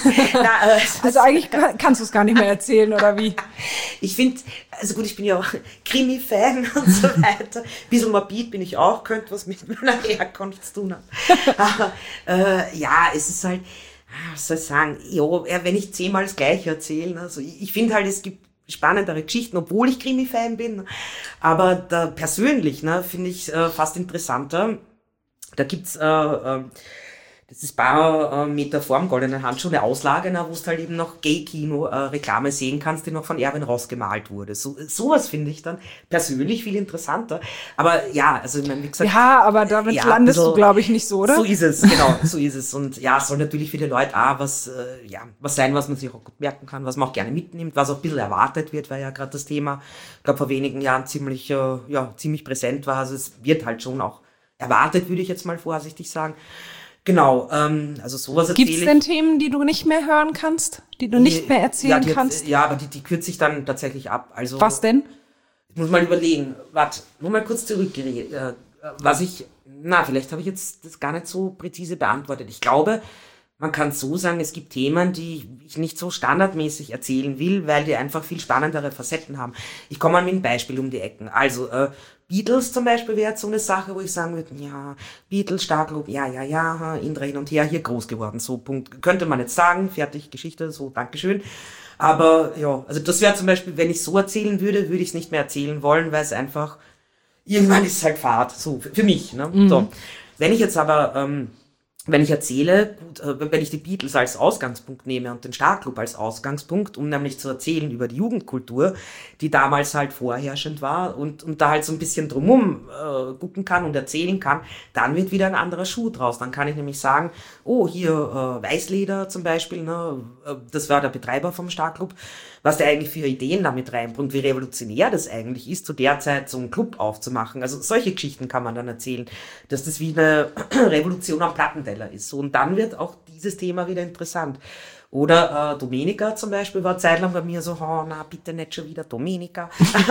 Na, äh,
also eigentlich kannst du es gar nicht mehr erzählen, oder wie?
Ich finde, also gut, ich bin ja auch Krimi-Fan und so weiter. Ein bisschen morbid bin ich auch, könnte was mit meiner Herkunft zu tun haben. Aber äh, ja, es ist halt, was soll ich sagen, ja, wenn ich zehnmal das Gleiche erzähle, also ich, ich finde halt, es gibt spannendere Geschichten, obwohl ich Krimi-Fan bin. Aber da persönlich, ne, finde ich äh, fast interessanter. Da gibt's äh, äh, das ist ein paar äh, Meter vorm goldenen Handschuh eine Auslage, na, wo du halt eben noch Gay-Kino-Reklame äh, sehen kannst, die noch von Erwin Ross gemalt wurde. So, sowas finde ich dann persönlich viel interessanter. Aber ja, also ich meine, wie gesagt...
Ja, aber damit ja, landest bisschen, du, glaube ich, nicht so, oder?
So ist es, genau, so ist es. Und ja, es soll natürlich für die Leute auch was, äh, ja, was sein, was man sich auch gut merken kann, was man auch gerne mitnimmt, was auch ein bisschen erwartet wird, weil ja gerade das Thema, ich glaube, vor wenigen Jahren ziemlich, äh, ja, ziemlich präsent war. Also es wird halt schon auch erwartet, würde ich jetzt mal vorsichtig sagen. Genau, ähm, also sowas erzähle ich.
Gibt es denn Themen, die du nicht mehr hören kannst, die du nicht mehr erzählen
ja, die,
kannst?
Ja, aber die, die kürze ich dann tatsächlich ab. Also,
was denn?
Ich muss mal überlegen. Warte, nur mal kurz zurückgeredet. Äh, was ich, na, vielleicht habe ich jetzt das gar nicht so präzise beantwortet. Ich glaube, man kann so sagen, es gibt Themen, die ich nicht so standardmäßig erzählen will, weil die einfach viel spannendere Facetten haben. Ich komme mal mit einem Beispiel um die Ecken. Also, äh, Beatles zum Beispiel wäre jetzt so eine Sache, wo ich sagen würde, ja, Beatles, Starklob, ja, ja, ja, Indra hin und her, hier groß geworden, so, Punkt. Könnte man jetzt sagen, fertig, Geschichte, so, Dankeschön. Aber, ja, also das wäre zum Beispiel, wenn ich so erzählen würde, würde ich es nicht mehr erzählen wollen, weil es einfach, irgendwann ist es halt Fahrt, so, für mich, ne, mhm. so. Wenn ich jetzt aber, ähm, wenn ich erzähle, gut, wenn ich die Beatles als Ausgangspunkt nehme und den Starkclub als Ausgangspunkt, um nämlich zu erzählen über die Jugendkultur, die damals halt vorherrschend war und, und da halt so ein bisschen drumherum äh, gucken kann und erzählen kann, dann wird wieder ein anderer Schuh draus. Dann kann ich nämlich sagen, oh, hier äh, Weißleder zum Beispiel, ne, das war der Betreiber vom Starkclub, was der eigentlich für Ideen damit reinbringt, wie revolutionär das eigentlich ist, zu der Zeit so einen Club aufzumachen. Also solche Geschichten kann man dann erzählen, dass das wie eine Revolution am Plattenteller ist. So, und dann wird auch dieses Thema wieder interessant. Oder äh, Domenica zum Beispiel war zeitlang bei mir so, oh, na bitte nicht schon wieder Domenica.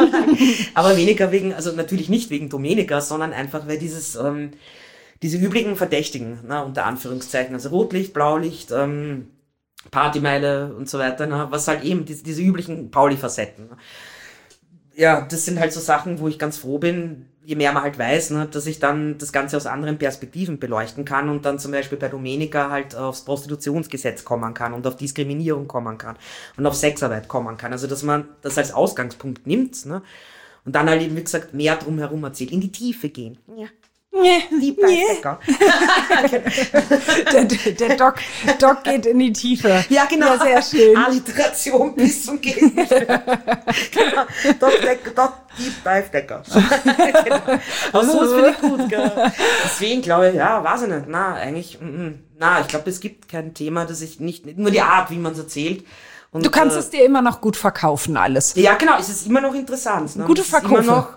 Aber weniger wegen, also natürlich nicht wegen Domenica, sondern einfach, weil dieses, ähm, diese übrigen Verdächtigen, na, unter Anführungszeichen, also Rotlicht, Blaulicht, ähm, Partymeile und so weiter, ne, was halt eben diese, diese üblichen Pauli-Facetten. Ne. Ja, das sind halt so Sachen, wo ich ganz froh bin, je mehr man halt weiß, ne, dass ich dann das Ganze aus anderen Perspektiven beleuchten kann und dann zum Beispiel bei Domenica halt aufs Prostitutionsgesetz kommen kann und auf Diskriminierung kommen kann und auf Sexarbeit kommen kann. Also, dass man das als Ausgangspunkt nimmt, ne, und dann halt eben, wie gesagt, mehr drumherum erzählt, in die Tiefe gehen. Ja. Die Beifdecker.
der, der Doc, Doc geht in die Tiefe.
Ja, genau.
Ja, sehr schön.
Alliteration bis zum Gehen. Genau. Doc, Doc, Doc, die Beifdecker. Genau. Aber so finde ich gut, gell. Deswegen glaube ich, ja, weiß ich nicht. Na, eigentlich, m-m. na, ich glaube, es gibt kein Thema, das ich nicht, nur die Art, wie man es erzählt. Und,
du kannst
äh,
es dir immer noch gut verkaufen, alles.
Ja, genau, es ist immer noch interessant. Ne?
Gute Verkäufe.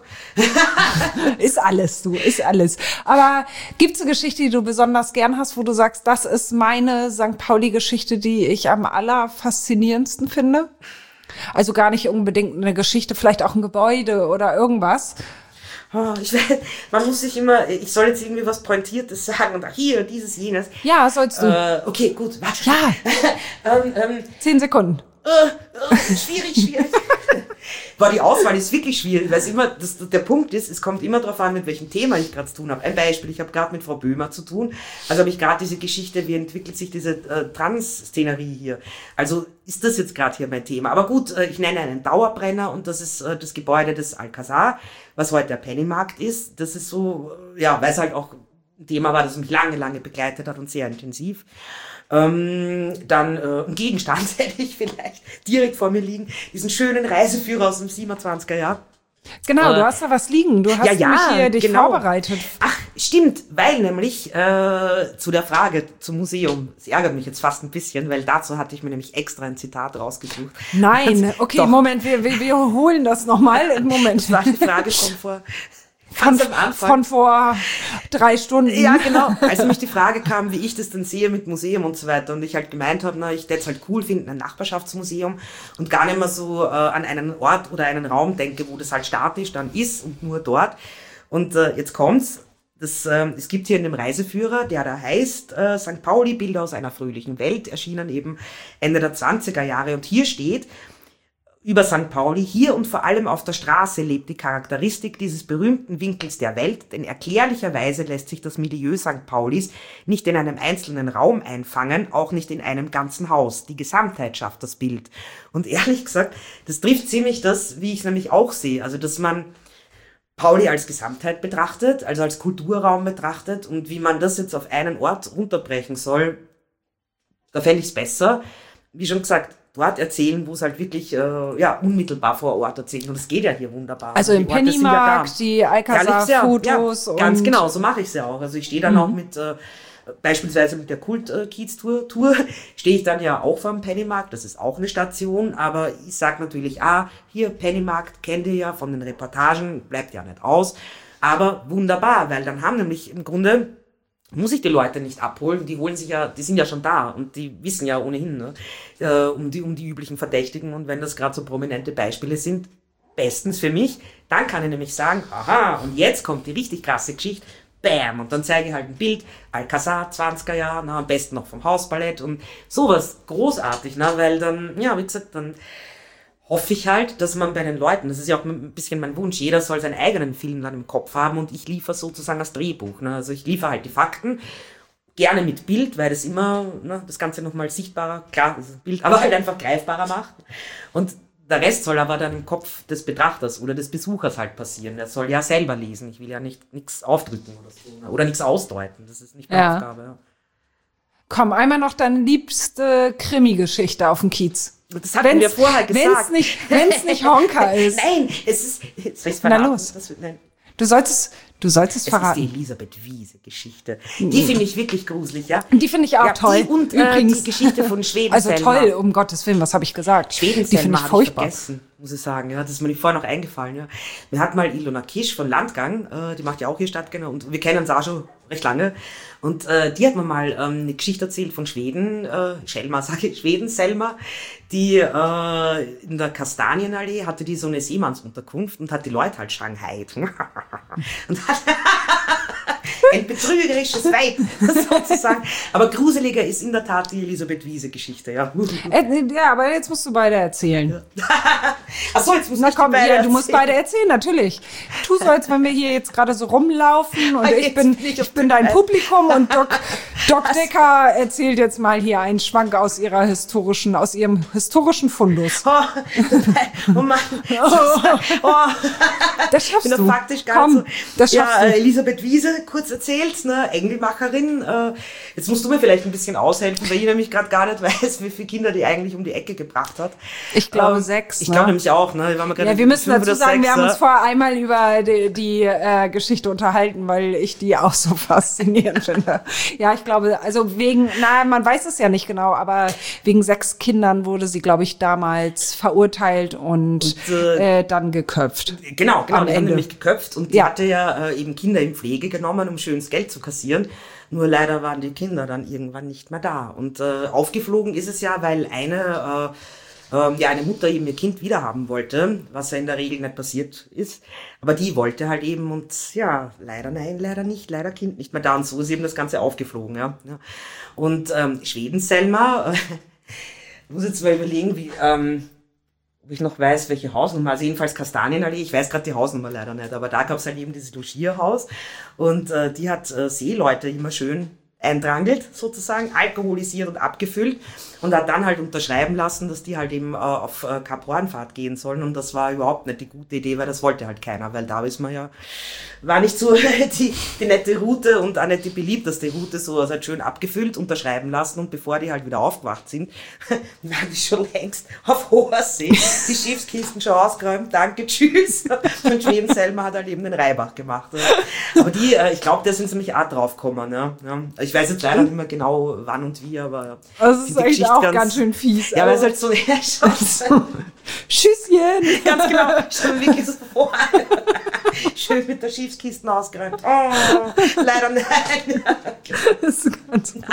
Ist alles, du, ist alles. Aber gibt's eine Geschichte, die du besonders gern hast, wo du sagst, das ist meine Sankt Pauli-Geschichte, die ich am allerfaszinierendsten finde? Also gar nicht unbedingt eine Geschichte, vielleicht auch ein Gebäude oder irgendwas.
Oh, ich weiß, man muss sich immer, ich soll jetzt irgendwie was Pointiertes sagen und hier, dieses, jenes.
Ja, sollst du.
Äh, okay, gut, warte.
Ja.
ähm, ähm,
Zehn Sekunden.
Äh, äh, schwierig, schwierig. Boah, die Auswahl ist wirklich schwierig, weil es immer, das, der Punkt ist, es kommt immer darauf an, mit welchem Thema ich gerade zu tun habe. Ein Beispiel, ich habe gerade mit Frau Böhmer zu tun, also habe ich gerade diese Geschichte, wie entwickelt sich diese äh, Trans-Szenerie hier. Also ist das jetzt gerade hier mein Thema. Aber gut, äh, ich nenne einen Dauerbrenner und das ist äh, das Gebäude des Alcazar, was heute der Pennymarkt ist. Das ist so, äh, ja, weil es halt auch ein Thema war, das mich lange, lange begleitet hat und sehr intensiv. Ähm, dann äh, ein Gegenstand hätte ich vielleicht direkt vor mir liegen, diesen schönen Reiseführer aus dem siebenundzwanziger Jahr.
Genau,
äh,
du hast da was liegen. Du hast
ja, ja,
nämlich hier dich
genau.
vorbereitet.
Ach, stimmt, weil nämlich äh, zu der Frage zum Museum, es ärgert mich jetzt fast ein bisschen, weil dazu hatte ich mir nämlich extra ein Zitat rausgesucht.
Nein, okay,
Doch.
Moment, wir, wir, wir holen das nochmal. Moment.
Das war die Frage schon vor...
Von, von vor drei Stunden.
Ja, genau. Als mich die Frage kam, wie ich das dann sehe mit Museum und so weiter und ich halt gemeint habe, na, ich würde es halt cool finden, ein Nachbarschaftsmuseum und gar nicht mehr so äh, an einen Ort oder einen Raum denke, wo das halt statisch dann ist und nur dort. Und äh, jetzt kommt's. Das, äh, es gibt hier in dem Reiseführer, der da heißt äh, Sankt Pauli, Bilder aus einer fröhlichen Welt, erschienen eben Ende der zwanziger Jahre. Und hier steht... Über Sankt Pauli, hier und vor allem auf der Straße lebt die Charakteristik dieses berühmten Winkels der Welt, denn erklärlicherweise lässt sich das Milieu Sankt Paulis nicht in einem einzelnen Raum einfangen, auch nicht in einem ganzen Haus. Die Gesamtheit schafft das Bild. Und ehrlich gesagt, das trifft ziemlich das, wie ich es nämlich auch sehe. Also, dass man Pauli als Gesamtheit betrachtet, also als Kulturraum betrachtet und wie man das jetzt auf einen Ort runterbrechen soll, da fände ich es besser. Wie schon gesagt, dort erzählen, wo es halt wirklich äh, ja, unmittelbar vor Ort erzählen. Und es geht ja hier wunderbar.
Also im Pennymarkt,
ja
die Alcazar-Fotos.
Ja, ganz genau, so mache ich es ja auch. Also ich stehe dann mhm. auch mit, äh, beispielsweise mit der Kult-Kiez-Tour, Tour, stehe ich dann ja auch vor dem Pennymarkt. Das ist auch eine Station, aber ich sage natürlich, ah, hier Pennymarkt kennt ihr ja von den Reportagen, bleibt ja nicht aus. Aber wunderbar, weil dann haben nämlich im Grunde... muss ich die Leute nicht abholen, die holen sich ja, die sind ja schon da und die wissen ja ohnehin, ne, äh, um die um die üblichen Verdächtigen und wenn das gerade so prominente Beispiele sind, bestens für mich, dann kann ich nämlich sagen, aha, und jetzt kommt die richtig krasse Geschichte, bam, und dann zeige ich halt ein Bild, Alcazar, zwanziger Jahre, na, am besten noch vom Hausballett und sowas, großartig, ne, weil dann, ja, wie gesagt, dann hoffe ich halt, dass man bei den Leuten, das ist ja auch ein bisschen mein Wunsch, jeder soll seinen eigenen Film dann im Kopf haben und ich liefere sozusagen das Drehbuch. Ne? Also ich liefere halt die Fakten, gerne mit Bild, weil das immer ne, das Ganze nochmal sichtbarer, klar, das ist ein Bild, aber halt einfach greifbarer macht. Und der Rest soll aber dann im Kopf des Betrachters oder des Besuchers halt passieren. Der soll ja selber lesen. Ich will ja nicht nichts aufdrücken oder so. Ne? Oder nichts ausdeuten. Das ist nicht meine
ja.
Aufgabe. Ja.
Komm, einmal noch deine liebste Krimi-Geschichte auf dem Kiez.
Das hatten wenn's, wir vorher gesagt.
Wenn es nicht, wenn's nicht Honka ist.
Nein, es ist... Jetzt soll ich's verraten?
Na los.
Das, nein.
Du solltest, du sollst es,
es
verraten.
Es ist die Elisabeth Wiese-Geschichte. Die finde ich wirklich gruselig, ja.
Die finde ich auch
ja,
toll.
Die und Übrigens. Äh, die Geschichte von Schweden.
Also toll, um Gottes Willen, was habe ich gesagt?
Schweden
die finde ich furchtbar.
Ich vergessen, muss ich sagen. Ja, das ist mir nicht vorher noch eingefallen. Ja. Mir hat mal Ilona Kisch von Landgang, äh, die macht ja auch hier Stadtgänger und wir kennen uns auch schon recht lange. Und äh, die hat mir mal ähm, eine Geschichte erzählt von Schweden, äh, Selma, sage ich, Schweden, Selma, die äh, in der Kastanienallee hatte die so eine Seemannsunterkunft und hat die Leute halt Shanghai und hat ein betrügerisches Weib, sozusagen. Aber gruseliger ist in der Tat die Elisabeth Wiese-Geschichte, ja.
Äh, ja, aber jetzt musst du beide erzählen.
Ach so, jetzt musst
Na
ich
komm,
beide
ja, du
erzählen.
musst beide erzählen, natürlich. Tu so, als wenn wir hier jetzt gerade so rumlaufen und ich bin, ich bin dein Publikum und Doc, Doc Decker erzählt jetzt mal hier einen Schwank aus ihrer historischen, aus ihrem historischen Fundus.
Oh, oh Mann. Oh, oh.
Das schaffst
ich bin
du.
faktisch gar
Komm,
so.
das schaffst
ja,
du.
Äh, Elisabeth Wiese, kurz erzählt, ne, Engelmacherin. Äh, jetzt musst du mir vielleicht ein bisschen aushelfen, weil ich nämlich gerade gar nicht weiß, wie viele Kinder die eigentlich um die Ecke gebracht hat.
Ich glaube
ähm,
sechs.
Ich
ne?
glaube nämlich auch. Ne? Ich war
ja, wir müssen dazu sagen,
sechs,
wir haben uns vorher einmal über die, die äh, Geschichte unterhalten, weil ich die auch so faszinierend finde. Ja, ich glaube, also wegen, na, man weiß es ja nicht genau, aber wegen sechs Kindern wurde sie, glaube ich, damals verurteilt und, und äh, äh, dann geköpft.
Genau, genau,
am
die haben
Ende.
nämlich geköpft und die
Ja.
hatte ja äh, eben Kinder in Pflege genommen, um schönes Geld zu kassieren. Nur leider waren die Kinder dann irgendwann nicht mehr da. Und äh, aufgeflogen ist es ja, weil eine, äh, äh, ja, eine Mutter eben ihr Kind wiederhaben wollte, was ja in der Regel nicht passiert ist. Aber die wollte halt eben und ja, leider nein, leider nicht, leider Kind nicht mehr da. Und so ist eben das Ganze aufgeflogen. Ja. Ja. Und ähm, Schweden, Selma, äh, ich muss jetzt mal überlegen, wie... Ähm, ob ich noch weiß, welche Hausnummer, also jedenfalls Kastanienallee, ich weiß gerade die Hausnummer leider nicht, aber da gab es halt eben dieses Logierhaus und äh, die hat äh, Seeleute immer schön eindrangelt, sozusagen, alkoholisiert und abgefüllt und hat dann halt unterschreiben lassen, dass die halt eben äh, auf äh, Kap Hornfahrt gehen sollen und das war überhaupt nicht die gute Idee, weil das wollte halt keiner, weil da ist man ja, war nicht so die, die nette Route und auch nicht die beliebteste Route, so also halt schön abgefüllt, unterschreiben lassen und bevor die halt wieder aufgewacht sind, waren die schon längst auf hoher See, die Schiffskisten schon ausgeräumt, danke, tschüss und Schweden-Selma hat halt eben den Reibach gemacht. Aber die, äh, ich glaube, da sind sie nämlich auch draufgekommen, ja. ja. Ich weiß jetzt leider nicht mehr genau, wann und wie, aber...
Also das ist eigentlich auch ganz, ganz schön fies.
Ja, weil es halt so... Ja, schon,
Schüsschen!
Ganz genau, schon wirklich so vor. Schön mit der Schiffskisten ausgeräumt. Oh, leider nein.
Das ist ganz gut.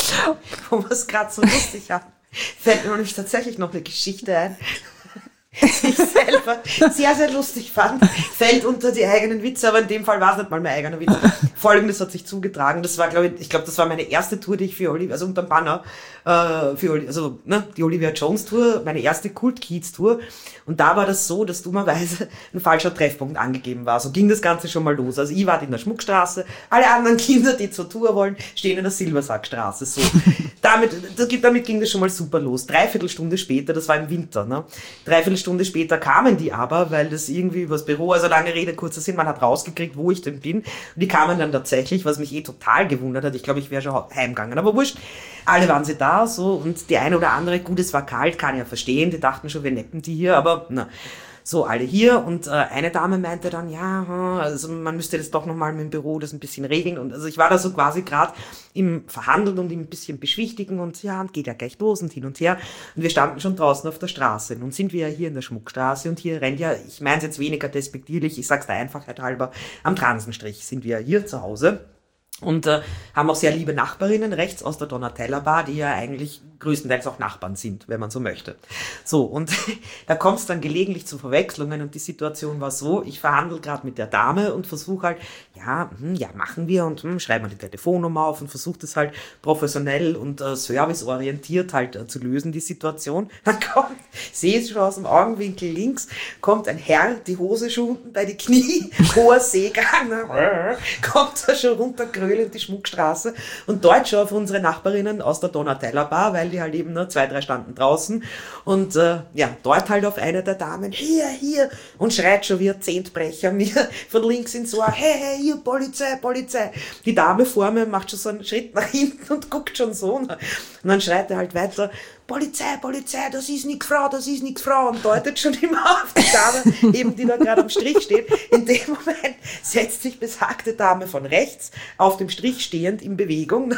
Wo wir es gerade so lustig haben, fällt mir nämlich tatsächlich noch eine Geschichte ein, die ich selber sehr, sehr lustig fand. Fällt unter die eigenen Witze, aber in dem Fall war es nicht mal mein eigener Witz. Folgendes hat sich zugetragen. Das war, glaube ich, ich glaube, das war meine erste Tour, die ich für Olivia, also unterm Banner, äh, für Olivia, also, ne, die Olivia Jones Tour, meine erste Kult-Kiez-Tour. Und da war das so, dass dummerweise ein falscher Treffpunkt angegeben war. So ging das Ganze schon mal los. Also ich war in der Schmuckstraße, alle anderen Kinder, die zur Tour wollen, stehen in der Silbersackstraße. So. damit, damit ging das schon mal super los. Dreiviertel Stunde später, das war im Winter, ne? Dreiviertel Stunde später kamen die aber, weil das irgendwie übers Büro, also lange Rede, kurzer Sinn, man hat rausgekriegt, wo ich denn bin. Und die kamen dann tatsächlich, was mich eh total gewundert hat. Ich glaube, ich wäre schon heimgegangen, aber wurscht. Alle waren sie da, so, und die eine oder andere, gut, es war kalt, kann ich ja verstehen, die dachten schon, wir neppen die hier, aber, na, so, alle hier, und äh, eine Dame meinte dann, ja, also man müsste das doch nochmal mit dem Büro das ein bisschen regeln, und also ich war da so quasi gerade im Verhandeln und im ein bisschen beschwichtigen, und ja, und geht ja gleich los und hin und her, und wir standen schon draußen auf der Straße, nun sind wir ja hier in der Schmuckstraße, und hier rennt ja, ich meine es jetzt weniger despektierlich, ich sag's der Einfachheit halber, am Transenstrich sind wir hier zu Hause. Und äh, haben auch sehr liebe Nachbarinnen rechts aus der Donatella Bar, die ja eigentlich größtenteils auch Nachbarn sind, wenn man so möchte. So, und da kommt es dann gelegentlich zu Verwechslungen und die Situation war so, ich verhandle gerade mit der Dame und versuche halt, ja, hm, ja, machen wir und hm, schreiben wir die Telefonnummer auf und versuche das halt professionell und äh, serviceorientiert halt äh, zu lösen, die Situation. Dann kommt, sehe es schon aus dem Augenwinkel links, kommt ein Herr, die Hose schon unten bei die Knie, hoher Seegang, ne, kommt da schon runtergerollt in die Schmuckstraße und dort schon auf unsere Nachbarinnen aus der Donatella Bar, weil die halt eben nur zwei, drei standen draußen und äh, ja, dort halt auf eine der Damen, hier, hier, und schreit schon wie ein Zehntbrecher mir von links ins Ohr, hey, hey, hier, Polizei, Polizei. Die Dame vor mir macht schon so einen Schritt nach hinten und guckt schon so, und dann schreit er halt weiter, Polizei, Polizei, das ist nix Frau, das ist nix Frau, und deutet schon immer auf die Dame, eben die da gerade am Strich steht. In dem Moment setzt sich besagte Dame von rechts, auf dem Strich stehend in Bewegung,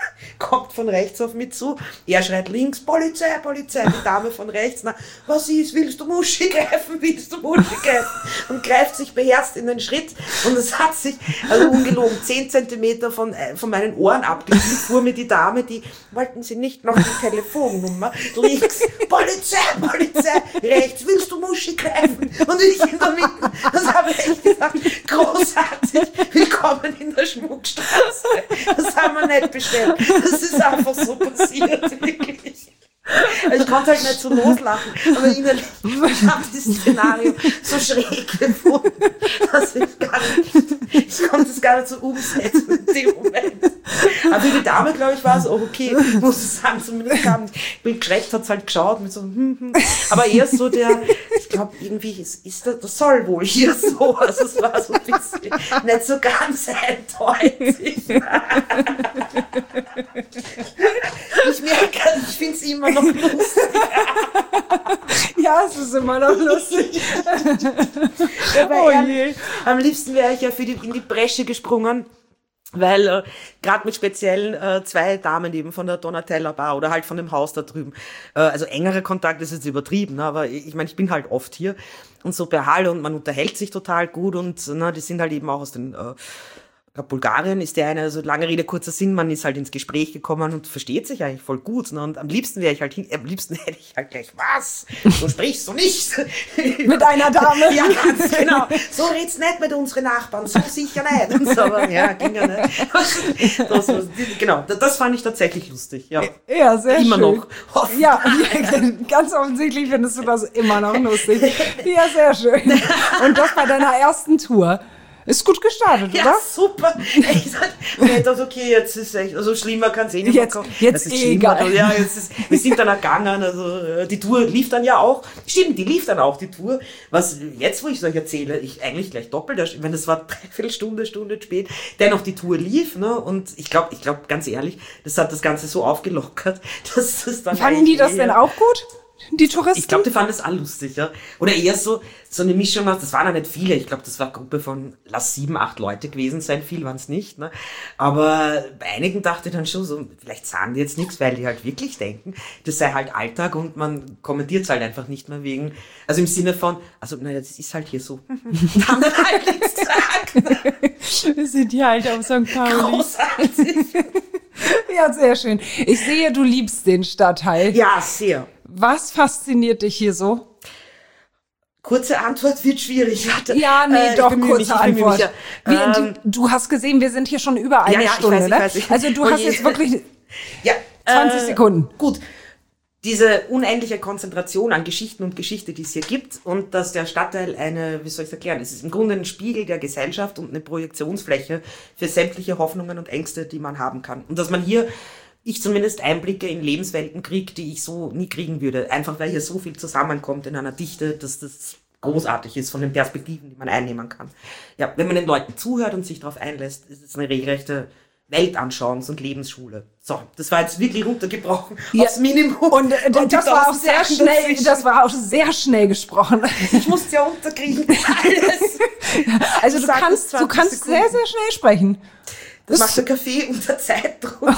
kommt von rechts auf mich zu, er schreit links, Polizei, Polizei, die Dame von rechts, na, was ist, willst du Muschi greifen, willst du Muschi greifen, und greift sich beherzt in den Schritt, und es hat sich, also ungelogen, zehn Zentimeter von, von meinen Ohren abgeschnitten, fuhr mir die Dame, die, wollten Sie nicht noch die Telefonnummer, links, Polizei, Polizei, rechts, willst du Muschi greifen? Und ich in der Mitte. Das habe ich echt gesagt, großartig, willkommen in der Schmuckstraße. Das haben wir nicht bestellt. Das ist einfach so passiert, wirklich. Also ich konnte halt nicht so loslachen, aber innerlich, ich habe dieses Szenario so schräg gefunden, dass ich gar nicht, ich konnte es gar nicht so umsetzen in dem Moment. Aber für die Dame, glaube ich, war es auch okay, muss ich sagen, zumindest kam, ich bin geschreckt, hat es halt geschaut, mit so, hm, hm. Aber eher so der, ich glaube, irgendwie ist, ist das, das soll wohl hier so, also es war so ein bisschen, nicht so ganz eindeutig. Ich merke, ich finde es immer noch lustig.
Ja, es ist immer noch lustig.
Ja, oh je. Am liebsten wäre ich ja für die, in die Bresche gesprungen, weil äh, gerade mit speziellen äh, zwei Damen eben von der Donatella Bar oder halt von dem Haus da drüben, äh, also engere Kontakt ist jetzt übertrieben, ne, aber ich meine, ich bin halt oft hier und so per Hallo und man unterhält sich total gut und na, die sind halt eben auch aus den äh, Ich glaube, Bulgarien ist der eine, also lange Rede, kurzer Sinn, man ist halt ins Gespräch gekommen und versteht sich eigentlich voll gut. Ne? Und am liebsten wäre ich halt hin, am liebsten hätte ich halt gleich, was? So sprichst du nicht.
Mit einer Dame.
Ja, ganz genau. So red's nicht mit unseren Nachbarn, so sicher nicht. Und so, aber ja, ging ja nicht. Das, das, genau, das fand ich tatsächlich lustig. Ja,
ja sehr
immer
schön.
noch. Hoffen.
Ja, ganz offensichtlich findest du das immer noch lustig. Ja, sehr schön. Und das bei deiner ersten Tour. Ist gut gestartet,
ja,
oder?
Ja, super. Ich dachte, okay, jetzt ist echt, also schlimmer kann es eh nicht
jetzt,
kommen.
Jetzt
ist
eh egal.
Ja, jetzt ist, wir sind dann ergangen, also die Tour lief dann ja auch. Stimmt, die lief dann auch, die Tour. Was jetzt, wo ich es euch erzähle, ich eigentlich gleich doppelt, ich meine, das war dreiviertel Stunde, Stunde spät, dennoch die Tour lief, ne, und ich glaube, ich glaube, ganz ehrlich, das hat das Ganze so aufgelockert, dass das dann
Fanden die das denn auch gut? Die Touristen?
Ich glaube, die fanden das auch lustig, ja. Oder eher so, so eine Mischung aus, das waren ja nicht viele, ich glaube, das war eine Gruppe von, lass sieben, acht Leute gewesen sein, viel waren es nicht, ne. Aber bei einigen dachte ich dann schon so, vielleicht sagen die jetzt nichts, weil die halt wirklich denken, das sei halt Alltag und man kommentiert es halt einfach nicht mehr wegen, also im Sinne von, also, naja, das ist halt hier so. Und haben dann halt nichts gesagt.
Wir sind hier halt auf Sankt Pauli.
Großartig.
Ja, sehr schön. Ich sehe, du liebst den Stadtteil.
Ja, sehr.
Was fasziniert dich hier so?
Kurze Antwort wird schwierig. Warte.
Ja, nee,
äh,
doch, kurze
mich,
Antwort.
Mich,
ja.
ähm,
du, du hast gesehen, wir sind hier schon über eine
ja, ja,
Stunde,
ich weiß,
ne?
ich weiß, ich,
also du
oh
hast
je.
jetzt wirklich
ja,
zwanzig
äh,
Sekunden.
Gut. Diese unendliche Konzentration an Geschichten und Geschichte, die es hier gibt, und dass der Stadtteil eine, wie soll ich es erklären, es ist im Grunde ein Spiegel der Gesellschaft und eine Projektionsfläche für sämtliche Hoffnungen und Ängste, die man haben kann. Und dass man hier, ich zumindest, Einblicke in Lebenswelten kriege, die ich so nie kriegen würde. Einfach weil hier so viel zusammenkommt in einer Dichte, dass das großartig ist von den Perspektiven, die man einnehmen kann. Ja, wenn man den Leuten zuhört und sich darauf einlässt, ist es eine regelrechte Weltanschauungs- und Lebensschule. So, das war jetzt wirklich runtergebrochen
ja.
aufs Minimum.
Und, äh, und das war auch sehr
Sachen
schnell,
dazwischen.
das war auch sehr schnell gesprochen.
Ich musste ja unterkriegen. Alles.
Also du
Sag
kannst,
das
du kannst
Sekunden.
sehr, sehr schnell sprechen.
Das, das macht der Kaffee unter Zeitdruck.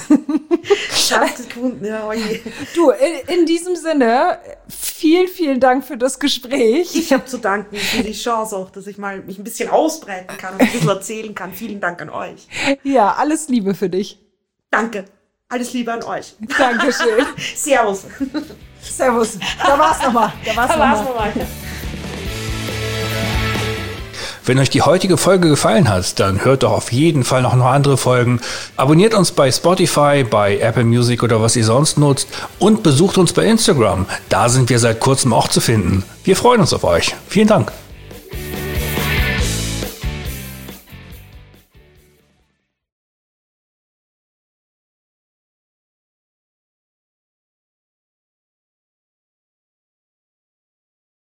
zwanzig Sekunden, ja, oje.
Du, in, in diesem Sinne, vielen, vielen Dank für das Gespräch.
Ich habe zu danken für die Chance auch, dass ich mal mich ein bisschen ausbreiten kann und ein bisschen erzählen kann. Vielen Dank an euch.
Ja, alles Liebe für dich.
Danke. Alles Liebe an euch.
Dankeschön.
Servus.
Servus. Da war's nochmal. Da war's
Da war's
nochmal.
nochmal.
Wenn euch die heutige Folge gefallen hat, dann hört doch auf jeden Fall noch, noch andere Folgen. Abonniert uns bei Spotify, bei Apple Music oder was ihr sonst nutzt und besucht uns bei Instagram. Da sind wir seit kurzem auch zu finden. Wir freuen uns auf euch. Vielen Dank.